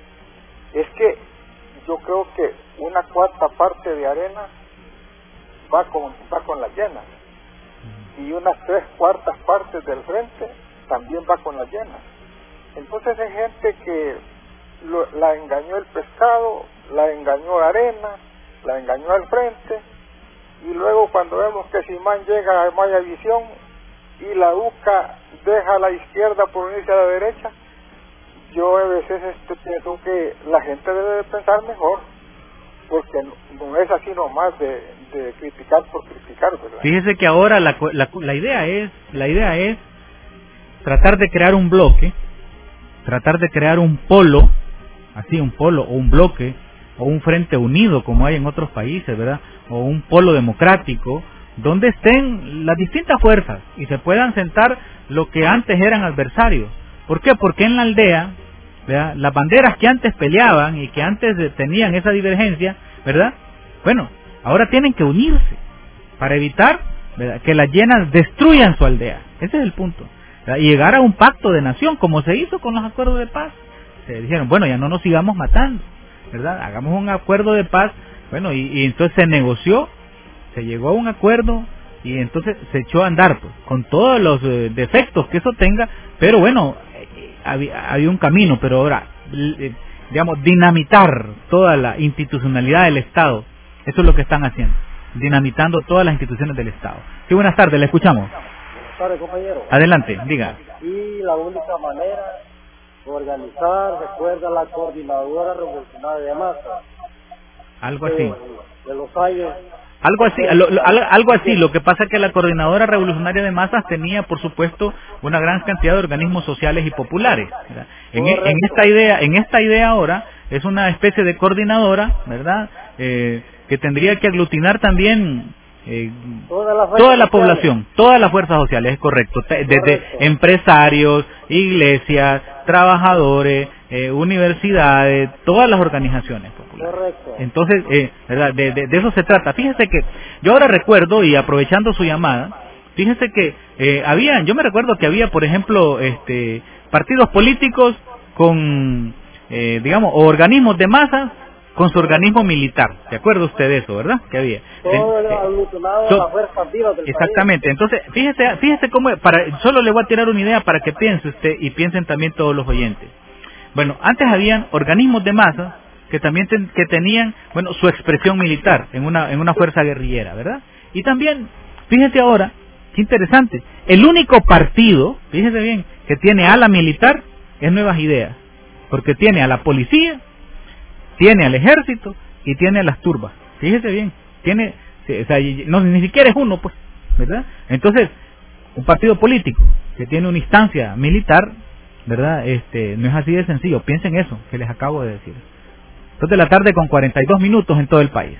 Es que yo creo que una cuarta parte de arena va con, va con las llenas y unas tres cuartas partes del frente también va con las llenas. Entonces hay gente que lo, la engañó el pescado, la engañó arena, la engañó al frente y luego cuando vemos que Simán llega a Maya Visión y la U C A deja a la izquierda por unirse a la derecha, yo a veces este, pienso que la gente debe de pensar mejor, porque no, no es así nomás de, de criticar por criticar, ¿verdad? Fíjese que ahora la, la, la idea es la idea es tratar de crear un bloque, tratar de crear un polo, así un polo o un bloque o un frente unido como hay en otros países, ¿verdad? O un polo democrático donde estén las distintas fuerzas y se puedan sentar lo que antes eran adversarios. ¿Por qué? Porque en la aldea, ¿verdad?, las banderas que antes peleaban y que antes tenían esa divergencia, ¿verdad?, bueno, ahora tienen que unirse para evitar, ¿verdad?, que las llenas destruyan su aldea. Ese es el punto, ¿verdad?, y llegar a un pacto de nación como se hizo con los acuerdos de paz. Se dijeron, bueno, ya no nos sigamos matando, ¿verdad?, hagamos un acuerdo de paz. Bueno, y, y entonces se negoció, se llegó a un acuerdo y entonces se echó a andar, pues, con todos los eh, defectos que eso tenga, pero bueno, eh, había, había un camino. Pero ahora, eh, digamos, dinamitar toda la institucionalidad del Estado. Eso es lo que están haciendo, dinamitando todas las instituciones del Estado. Sí, buenas tardes, le escuchamos. Buenas tardes, compañero. Adelante, diga. Y la única manera de organizar, recuerda la Coordinadora Revolucionaria de Masas. Algo así. De, de los años. Algo así, lo, lo, algo así. Lo que pasa es que la Coordinadora Revolucionaria de Masas tenía, por supuesto, una gran cantidad de organismos sociales y populares. En, en esta idea, en esta idea ahora es una especie de coordinadora, ¿verdad? Eh, que tendría que aglutinar también eh, toda la, toda la población, todas las fuerzas sociales, es correcto, desde correcto. Empresarios, iglesias, trabajadores, eh, universidades, todas las organizaciones populares. Correcto. Entonces, eh, ¿verdad? De, de, de eso se trata. Fíjese que yo ahora recuerdo, y aprovechando su llamada, fíjese que eh, habían, yo me recuerdo que había, por ejemplo, este, partidos políticos con, eh, digamos, o organismos de masas con su organismo militar. ¿Se acuerda usted de eso, verdad? Que había. Todo el aglutinado de las fuerzas vivas del Exactamente. País. Entonces, fíjese, fíjese cómo, para, solo le voy a tirar una idea para que piense usted y piensen también todos los oyentes. Bueno, antes habían organismos de masas que también ten, que tenían, bueno, su expresión militar en una en una fuerza guerrillera, ¿verdad? Y también, fíjese ahora, qué interesante, el único partido, fíjese bien, que tiene ala militar es Nuevas Ideas, porque tiene a la policía, tiene al ejército y tiene a las turbas. Fíjese bien, tiene, o sea, no, ni siquiera es uno, pues, ¿verdad? Entonces, un partido político que tiene una instancia militar, ¿verdad? Este, no es así de sencillo. Piensen eso que les acabo de decir. Dos de la tarde con cuarenta y dos minutos en todo el país.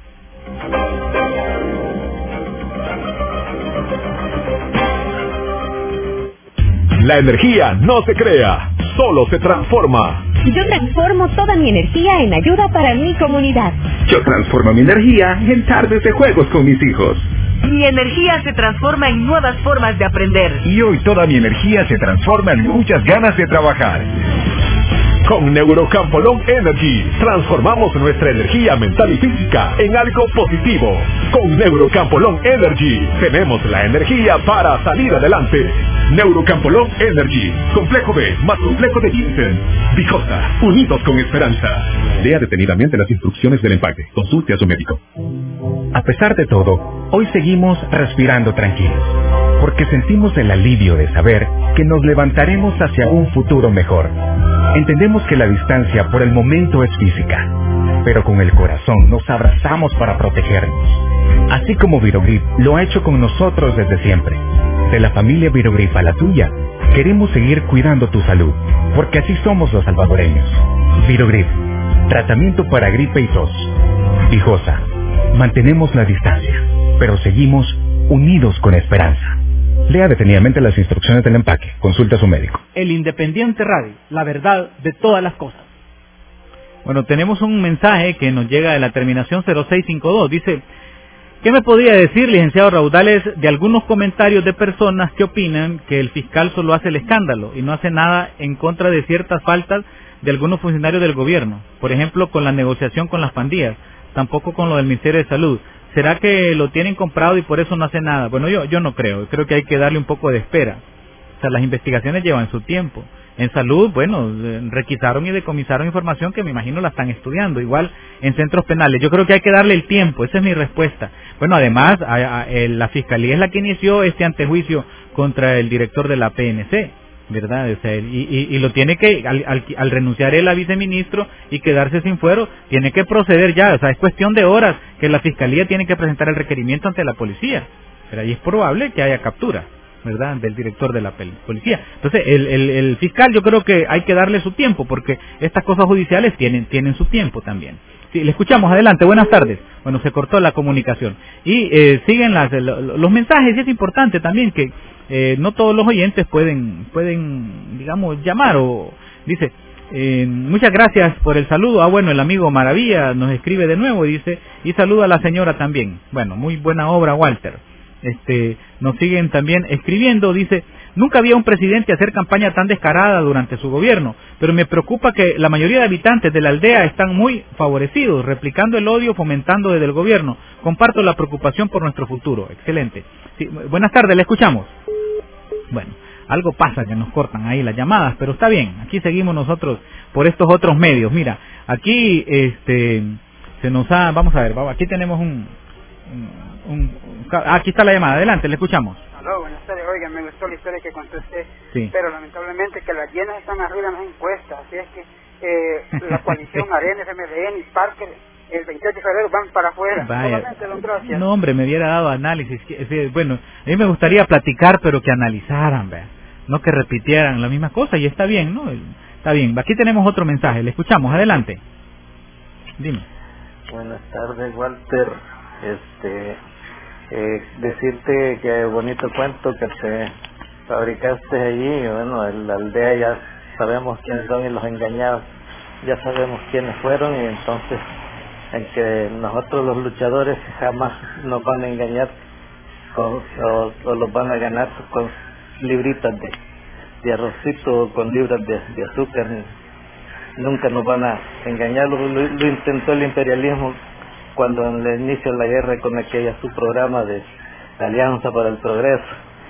La energía no se crea, solo se transforma. Yo transformo toda mi energía en ayuda para mi comunidad. Yo transformo mi energía en tardes de juegos con mis hijos. Mi energía se transforma en nuevas formas de aprender. Y hoy toda mi energía se transforma en muchas ganas de trabajar. Con Neurocampolón Energy transformamos nuestra energía mental y física en algo positivo. Con Neurocampolón Energy tenemos la energía para salir adelante. Neurocampolón Energy, complejo B más complejo de ginseng. Bijosa, unidos con esperanza. Lea detenidamente las instrucciones del empaque. Consulte a su médico. A pesar de todo, hoy seguimos respirando tranquilos, porque sentimos el alivio de saber que nos levantaremos hacia un futuro mejor. Entendemos que la distancia por el momento es física, pero con el corazón nos abrazamos para protegernos. Así como Virogrip lo ha hecho con nosotros desde siempre. De la familia Virogrip a la tuya, queremos seguir cuidando tu salud, porque así somos los salvadoreños. Virogrip, tratamiento para gripe y tos. Bijosa, mantenemos la distancia, pero seguimos unidos con esperanza. Lea detenidamente las instrucciones del empaque. Consulta a su médico. El Independiente Radio, la verdad de todas las cosas. Bueno, tenemos un mensaje que nos llega de la terminación cero seis cinco dos. Dice, ¿qué me podría decir, licenciado Raudales, de algunos comentarios de personas que opinan que el fiscal solo hace el escándalo y no hace nada en contra de ciertas faltas de algunos funcionarios del gobierno? Por ejemplo, con la negociación con las pandillas, tampoco con lo del Ministerio de Salud. ¿Será que lo tienen comprado y por eso no hace nada? Bueno, yo yo no creo. Creo que hay que darle un poco de espera. O sea, las investigaciones llevan su tiempo. En salud, bueno, requisaron y decomisaron información que me imagino la están estudiando. Igual en centros penales. Yo creo que hay que darle el tiempo. Esa es mi respuesta. Bueno, además, a, a, la Fiscalía es la que inició este antejuicio contra el director de la P N C. ¿Verdad? O sea, y, y, y lo tiene que, al, al, al renunciar él a viceministro y quedarse sin fuero, tiene que proceder ya. O sea, es cuestión de horas que la Fiscalía tiene que presentar el requerimiento ante la policía. Pero ahí es probable que haya captura, ¿verdad?, del director de la policía. Entonces, el, el, el fiscal, yo creo que hay que darle su tiempo, porque estas cosas judiciales tienen, tienen su tiempo también. Sí, le escuchamos, adelante, buenas tardes. Bueno, se cortó la comunicación. Y eh, siguen las, los mensajes, y es importante también que eh, no todos los oyentes pueden, pueden, digamos, llamar o, dice, eh, muchas gracias por el saludo. Ah, bueno, el amigo Maravilla nos escribe de nuevo y dice, y saluda a la señora también. Bueno, muy buena obra, Walter. Este, nos siguen también escribiendo, dice, nunca había un presidente hacer campaña tan descarada durante su gobierno, pero me preocupa que la mayoría de habitantes de la aldea están muy favorecidos, replicando el odio, fomentando desde el gobierno. Comparto la preocupación por nuestro futuro. Excelente. Sí, buenas tardes, le escuchamos. Bueno, algo pasa que nos cortan ahí las llamadas, pero está bien, aquí seguimos nosotros por estos otros medios. Mira, aquí este se nos ha, vamos a ver, vamos, aquí tenemos un, un, un aquí está la llamada, adelante, le escuchamos. Aló, buenas tardes, oiga, me gustó la historia que contó usted, sí. Pero lamentablemente que las llenas están arriba en las encuestas, así es que eh, la coalición Arena, F M L N y Parker el veintiocho de febrero van para afuera. Vaya. Don, gracias. No, hombre, me hubiera dado análisis. Bueno, a mí me gustaría platicar, pero que analizaran, ¿ve? No que repitieran la misma cosa, y está bien, ¿no? Está bien. Aquí tenemos otro mensaje, le escuchamos, adelante. Dime. Buenas tardes, Walter. Este, eh, decirte que bonito cuento que te fabricaste allí. Bueno, en la aldea ya sabemos quiénes son y los engañados ya sabemos quiénes fueron, y entonces en que nosotros los luchadores jamás nos van a engañar con, o, o los van a ganar con libritas de, de arrocito o con libras de, de azúcar. Nunca nos van a engañar. Lo, lo, lo intentó el imperialismo cuando en el inicio de la guerra con aquella su programa de Alianza para el Progreso,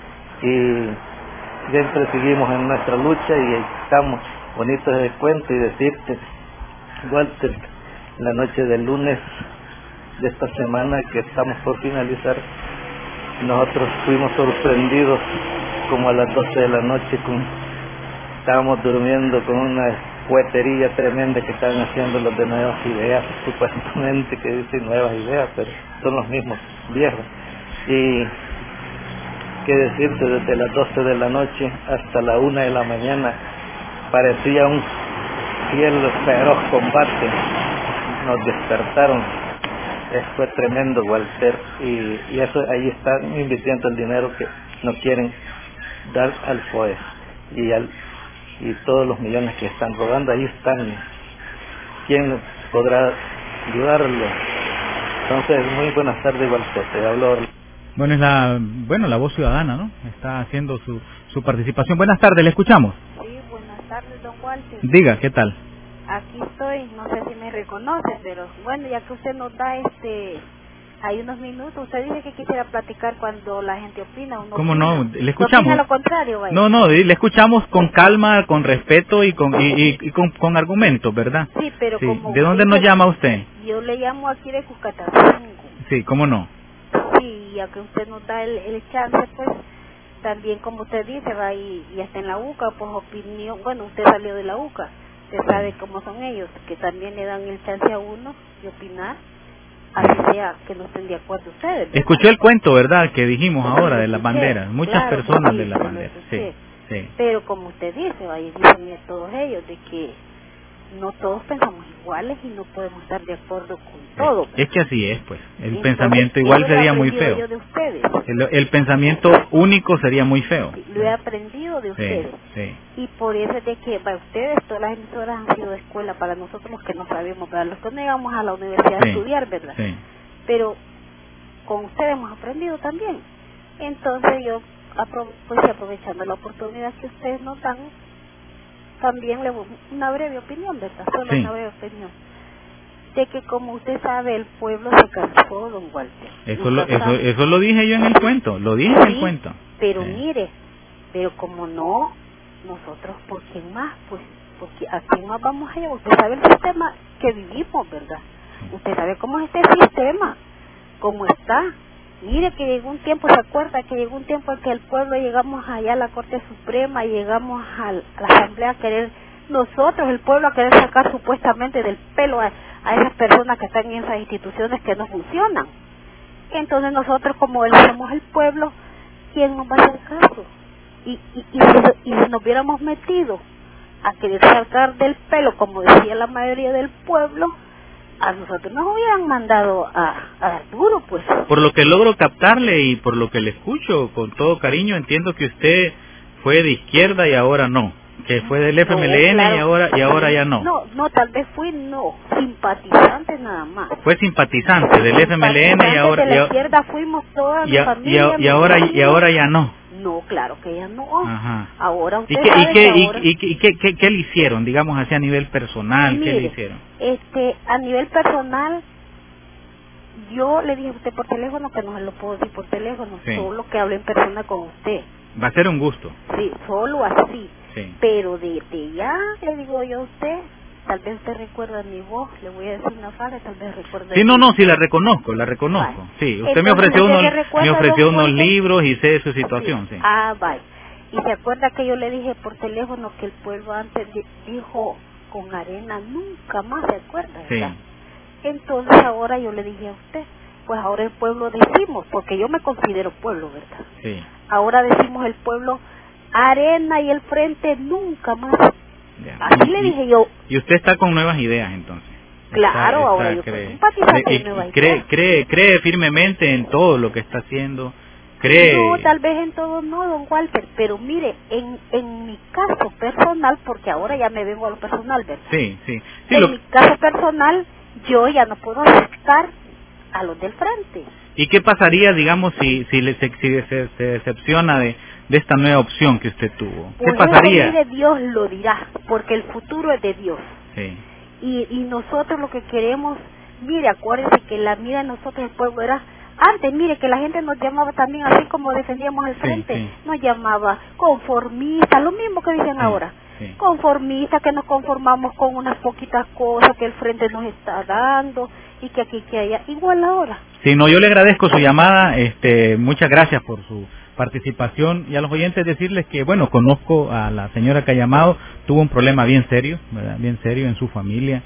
y siempre seguimos en nuestra lucha y estamos bonitos de cuento. Y decirte, Walter, la noche del lunes de esta semana que estamos por finalizar, nosotros fuimos sorprendidos como a las doce de la noche, con, estábamos durmiendo con una juguetería tremenda que estaban haciendo los de Nuevas Ideas, supuestamente que dicen Nuevas Ideas, pero son los mismos viejos. Y qué decirte, desde las doce de la noche hasta la una de la mañana parecía un fiel feroz combate. Nos despertaron, eso fue tremendo, Walter, y, y eso ahí están invirtiendo el dinero que nos quieren dar al F O E y al y todos los millones que están robando, ahí están. ¿Quién podrá ayudarlo? Entonces, muy buenas tardes, Walter, te hablo. Bueno, es la, bueno, la voz ciudadana, ¿no? Está haciendo su, su participación. Buenas tardes, le escuchamos. Sí, buenas tardes, don Walter. Diga, ¿qué tal? Aquí estoy, no sé si me reconoce, pero bueno, ya que usted nos da este, hay unos minutos, usted dice que quisiera platicar cuando la gente opina. Uno ¿Cómo opina, no? Le escuchamos. Opina lo contrario, vaya. No, no, le escuchamos con calma, con respeto y con y, y, y con, con argumentos, ¿verdad? Sí, pero sí. como... ¿De dónde nos llama usted? Yo le llamo aquí de Cuscatancingo. Sí, ¿cómo no? Sí, ya que usted nos da el, el chance, pues, también como usted dice, va y, y hasta en la U C A, pues opinión, bueno, usted salió de la U C A. Usted sabe cómo son ellos, que también le dan el chance a uno de opinar, así sea que no estén de acuerdo ustedes, ¿verdad? Escuchó el cuento, ¿verdad?, que dijimos ahora de las banderas, muchas claro, personas sí, de las banderas, sí, sí. Pero como usted dice, ahí dicen todos ellos, de que no todos pensamos iguales y no podemos estar de acuerdo con todo. Es que así es, pues, el Entonces, pensamiento igual eso lo he sería muy aprendido feo. yo de ustedes. El, el pensamiento único sería muy feo. Lo he aprendido de ustedes. Sí, sí. Y por eso es de que para ustedes todas las emisoras han sido de escuela para nosotros los que no sabemos, para los que no llegamos a la universidad Sí, a estudiar, ¿verdad? Sí. Pero con ustedes hemos aprendido también. Entonces yo, apro pues aprovechando la oportunidad que ustedes nos dan, también le voy una breve opinión, ¿verdad? Solo Sí. una breve opinión. De que como usted sabe, el pueblo se cansó, don Walter. Eso lo, eso, eso lo dije yo en el cuento, lo dije en el Sí, cuento. Pero Sí. mire, pero como no, nosotros, ¿por quién más? Pues, porque ¿a quién más vamos a llevar? Usted sabe el sistema que vivimos, ¿verdad? Usted sabe cómo es este sistema, cómo está. Mire que llegó un tiempo, ¿se acuerda? Que llegó un tiempo en que el pueblo llegamos allá a la Corte Suprema, llegamos a la Asamblea a querer, nosotros, el pueblo, a querer sacar supuestamente del pelo a, a esas personas que están en esas instituciones que no funcionan. Entonces nosotros, como somos el pueblo, ¿quién nos va a hacer caso? Y, y, y, si, y si nos hubiéramos metido a querer sacar del pelo, como decía la mayoría del pueblo, a nosotros nos hubieran mandado a, a dar duro, pues. Por lo que logro captarle y por lo que le escucho con todo cariño, entiendo que usted fue de izquierda y ahora no, que fue del F M L N No, claro. y ahora y ahora ya no. No, no, tal vez fui no, simpatizante nada más. Fue simpatizante del F M L N y ahora de la y, a- izquierda fuimos toda y, mi a- y, familia. a- y mi ahora familia. y ahora ya no. No, claro que ya no. Ajá. Ahora usted ¿Y qué, y sabe qué, que y, ahora... y qué- y qué- qué- qué le hicieron, digamos así a nivel personal? ¿Qué le Mire, hicieron? Este, a nivel personal, yo le dije a usted por teléfono que no se lo puedo decir por teléfono, Sí. solo que hablé en persona con usted. Va a ser un gusto. Sí, solo así. Sí. Pero de, de ya, le digo yo a usted, tal vez usted recuerda mi voz, le voy a decir una frase, tal vez recuerde. Sí, no, no, sí la reconozco, la reconozco. Vale. Sí, usted Entonces, me ofreció unos, me ofreció unos Fuentes? libros y sé de su situación, sí. sí. Ah, vale. Y se acuerda que yo le dije por teléfono que el pueblo antes di- dijo con arena nunca más, ¿se acuerda? Sí. ¿verdad? Entonces ahora yo le dije a usted, pues ahora el pueblo decimos, porque yo me considero pueblo, ¿verdad? Sí. Ahora decimos el pueblo, arena y el frente nunca más. Ya. Así y, le dije yo. Y usted está con nuevas ideas entonces. Claro, Está- ahora está- yo cree, soy simpatizante cree- de Nueva y cree, York. cree, cree firmemente en todo lo que está haciendo. Cree. No, tal vez en todo no, don Walter, pero mire, en, en mi caso personal, porque ahora ya me vengo a lo personal, ¿verdad? Sí, sí. sí en lo- mi caso personal, yo ya no puedo aceptar a los del frente. ¿Y qué pasaría, digamos, si si, le, se, si se, se decepciona de, de esta nueva opción que usted tuvo? ¿Qué Pues pasaría? eso, mire, Dios lo dirá, porque el futuro es de Dios. Sí. Y, y nosotros lo que queremos, mire, acuérdense que la mira de nosotros el pueblo era, antes, mire, que la gente nos llamaba también así como defendíamos el Sí, frente, sí. nos llamaba conformistas, lo mismo que dicen ahora, sí. conformistas, que nos conformamos con unas poquitas cosas que el frente nos está dando y que aquí, que allá, igual ahora. Sí, no, yo le agradezco su llamada, este, muchas gracias por su participación y a los oyentes decirles que, bueno, conozco a la señora que ha llamado, tuvo un problema bien serio, ¿verdad? Bien serio en su familia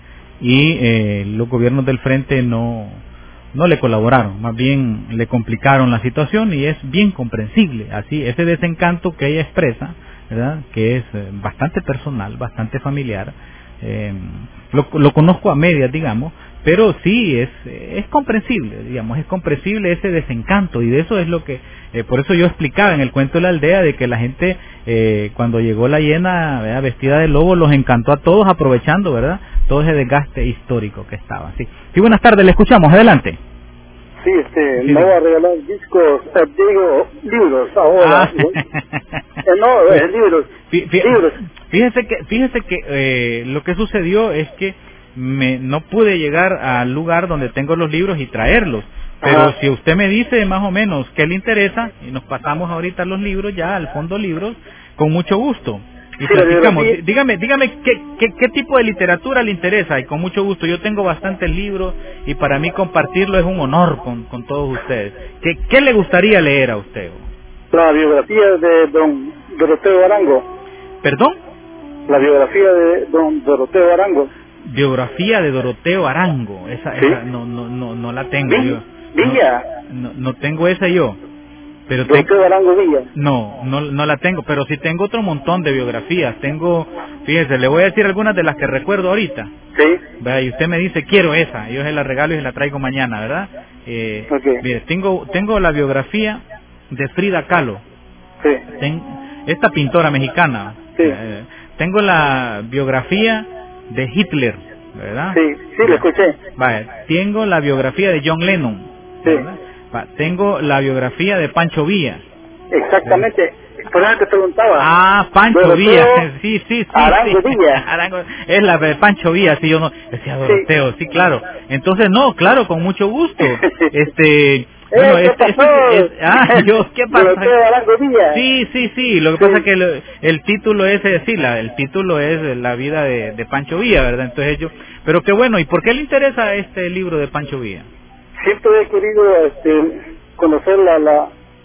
y eh, los gobiernos del frente no no le colaboraron, más bien le complicaron la situación y es bien comprensible, así ese desencanto que ella expresa, ¿verdad? Que es eh, bastante personal, bastante familiar, eh, lo, lo conozco a medias, digamos, pero sí es es comprensible, digamos, es comprensible ese desencanto y de eso es lo que, eh, por eso yo explicaba en el cuento de la aldea de que la gente eh, cuando llegó la hiena, ¿verdad? Vestida de lobo los encantó a todos aprovechando, ¿verdad? Todo ese desgaste histórico que estaba. Sí, sí, buenas tardes, le escuchamos, adelante. Sí, este, Sí, me sí. voy a regalar discos, eh, digo, libros ahora. Ah. ¿no? Eh, no, eh, libros, Fí- fí- libros. Fíjese que, fíjese que eh, lo que sucedió es que me, no pude llegar al lugar donde tengo los libros y traerlos. Pero Ajá. si usted me dice más o menos qué le interesa, y nos pasamos ahorita los libros ya al fondo libros, con mucho gusto. Y Sí, la platicamos. biografía- Dígame, dígame qué, qué, qué tipo de literatura le interesa y con mucho gusto. Yo tengo bastantes libros y para mí compartirlo es un honor con, con todos ustedes. ¿Qué, ¿Qué le gustaría leer a usted? La biografía de don Doroteo Arango. ¿Perdón? La biografía de don Doroteo Arango. Biografía de Doroteo Arango. Esa, Sí. esa no, no, no, no la tengo Vi- yo. Villa. No, no tengo esa yo. Pero te- Doroteo Arango Villa. no, no, no la tengo, pero sí tengo otro montón de biografías. Tengo, fíjese, le voy a decir algunas de las que recuerdo ahorita. Sí. Vea, y usted me dice, quiero esa, yo se la regalo y se la traigo mañana, ¿verdad? Eh, Ok. Mire, tengo, tengo la biografía de Frida Kahlo, Sí. ten- esta pintora mexicana. Sí. Eh, tengo la biografía de Hitler, ¿verdad? Sí, sí, lo escuché. Vale, tengo la biografía de John Lennon. Sí. ¿verdad? Va, tengo la biografía de Pancho Villa. Exactamente. Por eso te preguntaba. Ah, Pancho Doroteo Villa, sí, sí, sí. Arango sí. Villa. Arango, es la de Pancho Villa, sí, yo no, decía Doroteo, sí, claro. Entonces, no, claro, con mucho gusto. Este, bueno, ¿qué este, este- pasó? es- ah, yo, ¿qué pasa? Doroteo Arango Villa. Sí, sí, sí, lo que pasa es que el, el título es, eh, sí, la, el título es La vida de, de Pancho Villa, ¿verdad? Entonces yo, pero qué bueno, ¿y por qué le interesa este libro de Pancho Villa? Siempre he querido este, conocer la, la,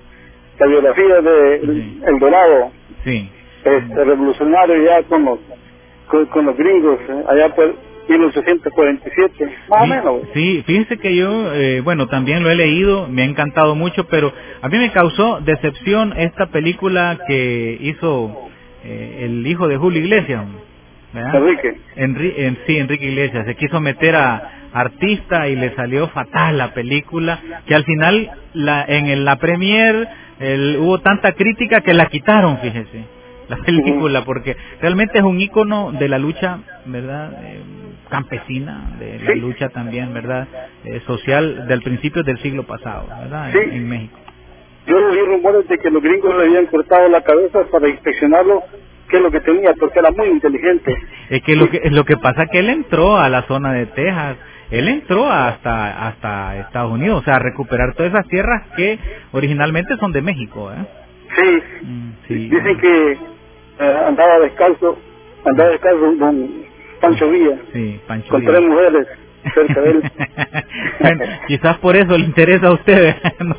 la biografía de El Dorado, Sí. este, revolucionario ya con los, con, con los gringos, eh, allá por mil ochocientos cuarenta y siete, más o Sí, menos. sí, fíjense que yo, eh, bueno, también lo he leído, me ha encantado mucho, pero a mí me causó decepción esta película que hizo eh, el hijo de Julio Iglesias, ¿verdad? Enrique. Enri- en, sí, Enrique Iglesias, se quiso meter a artista y le salió fatal la película, que al final la, en el- la premier el- hubo tanta crítica que la quitaron, fíjese, la película, porque realmente es un ícono de la lucha, ¿verdad? Eh, campesina, de la Sí. lucha también, ¿verdad? Eh, social del principio del siglo pasado, ¿verdad? Sí. En, en México. Yo oí rumores de que los gringos le habían cortado la cabeza para inspeccionarlo, qué es lo que tenía, porque era muy inteligente. Es que lo que lo que pasa es que él entró a la zona de Texas, él entró hasta hasta Estados Unidos, o sea, a recuperar todas esas tierras que originalmente son de México, ¿eh? Sí, Mm, sí. dicen que eh, andaba descalzo, andaba descalzo con Pancho Villa, Sí, Pancho con Villa. tres mujeres cerca de él. Bueno, quizás por eso le interesa a ustedes. No.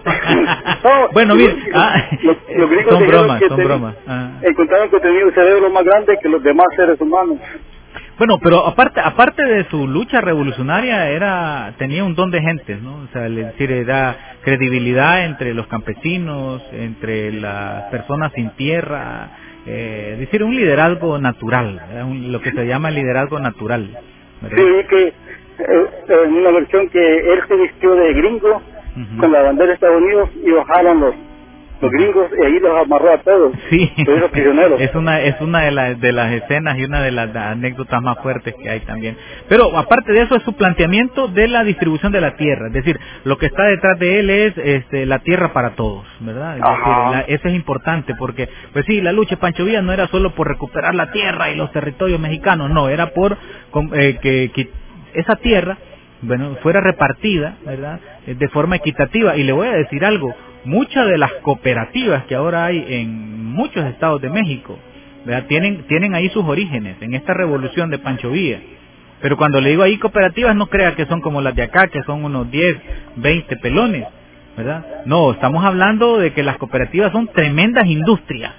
Bueno, mire, ah, los, los gringos son dijeron bromas, que son ten- bromas. Ah. encontraron que tenía un cerebro más grande que los demás seres humanos. Bueno, pero aparte aparte de su lucha revolucionaria, era tenía un don de gentes, ¿no? O sea, es decir, era credibilidad entre los campesinos, entre las personas sin tierra, eh, es decir, un liderazgo natural, era un- lo que se llama liderazgo natural, ¿verdad? Sí, vi que eh, en una versión que él se vistió de gringo con la bandera de Estados Unidos y bajaron los los gringos y ahí los amarró a todos. Sí, Los hizo prisioneros. es una es una de, las de las escenas y una de las anécdotas más fuertes que hay también. Pero aparte de eso es su planteamiento de la distribución de la tierra, es decir, lo que está detrás de él es este, la tierra para todos, ¿verdad? Es decir, la- eso es importante porque, pues sí, la lucha de Pancho Villa no era solo por recuperar la tierra y los territorios mexicanos, no, era por com- eh, que, que esa tierra, bueno, fuera repartida, ¿verdad? Eh, De forma equitativa. Y le voy a decir algo, muchas de las cooperativas que ahora hay en muchos estados de México, ¿verdad? Tienen, tienen ahí sus orígenes, en esta revolución de Pancho Villa. Pero cuando le digo ahí cooperativas, no crea que son como las de acá, que son unos diez, veinte pelones, ¿verdad? No, estamos hablando de que las cooperativas son tremendas industrias,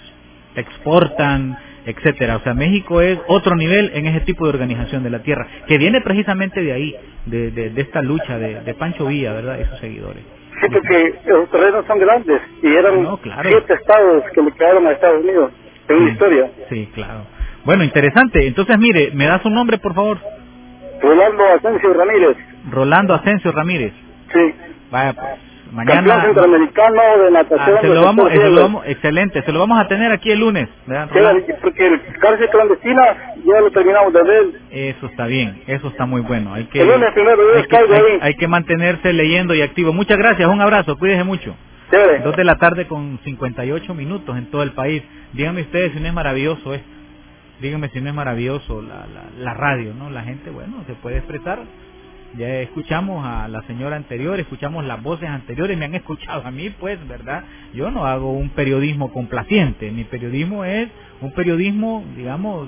exportan, etcétera. O sea, México es otro nivel en ese tipo de organización de la tierra, que viene precisamente de ahí, de, de, de esta lucha de, de Pancho Villa, ¿verdad? Y sus seguidores. Sí, porque los terrenos son grandes y eran No, claro. siete estados que le quedaron a Estados Unidos. Es una Sí. historia. Sí, claro. Bueno, interesante. Entonces, mire, ¿me da su nombre, por favor? Rolando Asensio Ramírez. Rolando Asensio Ramírez. Sí. Vaya, pues, Campeón mañana... centroamericano de natación. Ah, se lo del vamos, sector se lo cielo. vamos, excelente, se lo vamos a tener aquí el lunes, ¿verdad, Sí, Rolando? porque el cárcel clandestina ya lo terminamos de ver. Eso está bien, eso está muy bueno. Hay que, El lunes primero, yo hay que, caigo hay- ahí. hay que mantenerse leyendo y activo. Muchas gracias, un abrazo, cuídese mucho. Chévere. Dos de la tarde con cincuenta y ocho minutos en todo el país. Díganme ustedes si no es maravilloso esto. Díganme si no es maravilloso la, la, la radio, ¿no? La gente, bueno, se puede expresar. Ya escuchamos a la señora anterior, escuchamos las voces anteriores, me han escuchado a mí, pues, ¿verdad? Yo no hago un periodismo complaciente, mi periodismo es un periodismo, digamos,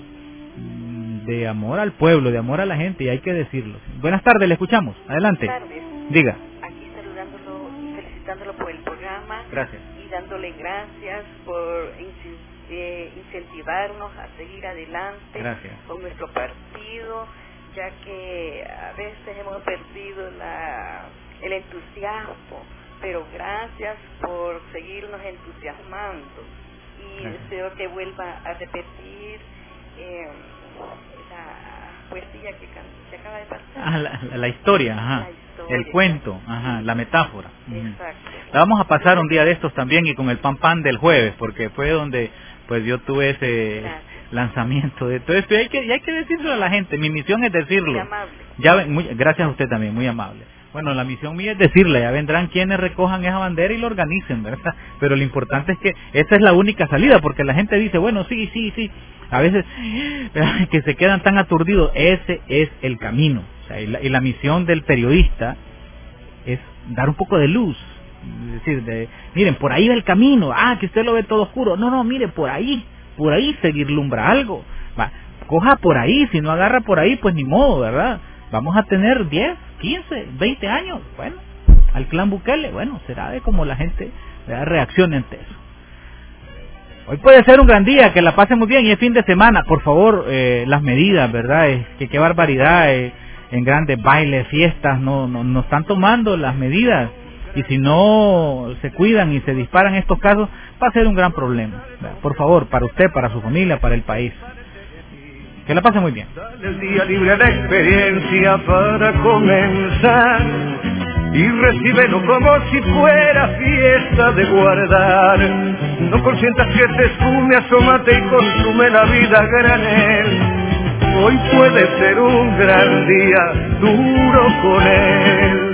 mm, de amor al pueblo, de amor a la gente, y hay que decirlo. Buenas tardes, le escuchamos, adelante. Buenas tardes. Diga. Aquí saludándolo y felicitándolo por el programa. Gracias. Y dándole gracias por inci- eh, incentivarnos a seguir adelante Gracias. con nuestro partido, ya que a veces hemos perdido la, el entusiasmo, pero gracias por seguirnos entusiasmando. Y Gracias. deseo que vuelva a repetir eh, la poesía que, can- que acaba de pasar. Ah, la, la- la historia, ajá. La historia. El cuento, ajá, la metáfora. Ujú. Exacto. La vamos a pasar un día de estos también y con el pan pan del jueves, porque fue donde pues yo tuve ese lanzamiento de todo esto. Y hay que, y hay que decirlo a la gente, mi misión es decirlo. Muy amable. Ya ven, muy- gracias a usted también, muy amable. Bueno, la misión mía es decirle, ya vendrán quienes recojan esa bandera y lo organicen, ¿verdad? Pero lo importante es que esa es la única salida, porque la gente dice, bueno, sí, sí, sí, a veces que se quedan tan aturdidos, ese es el camino. O sea, y, la, y la misión del periodista es dar un poco de luz, es decir, de, miren, por ahí va el camino, ah, que usted lo ve todo oscuro, no, no, mire, por ahí, por ahí se vislumbra algo, va, coja por ahí, si no agarra por ahí, pues ni modo, ¿verdad? Vamos a tener diez, quince, veinte años, bueno, al clan Bukele, bueno, será de cómo la gente, ¿verdad?, reaccione ante eso. Hoy puede ser un gran día, que la pasemos bien y es fin de semana, por favor, eh, las medidas, ¿verdad? Es que qué barbaridad, eh, en grandes bailes, fiestas, no, no, no están tomando las medidas, y si no se cuidan y se disparan estos casos, va a ser un gran problema, ¿verdad? Por favor, para usted, para su familia, para el país. Que la pase muy bien. El día libre de experiencia para comenzar y recíbelo como si fuera fiesta de guardar. No consientas que te esfume, asómate y consume la vida a granel. Hoy puede ser un gran día, duro con él.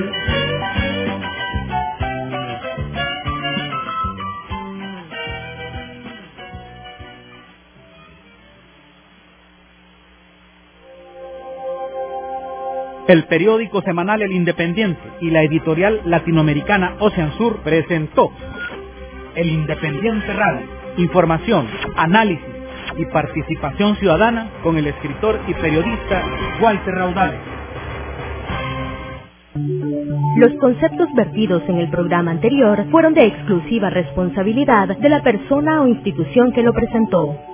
El periódico semanal El Independiente y la editorial latinoamericana Ocean Sur presentó El Independiente Radio. Información, análisis y participación ciudadana con el escritor y periodista Walter Raudales. Los conceptos vertidos en el programa anterior fueron de exclusiva responsabilidad de la persona o institución que lo presentó.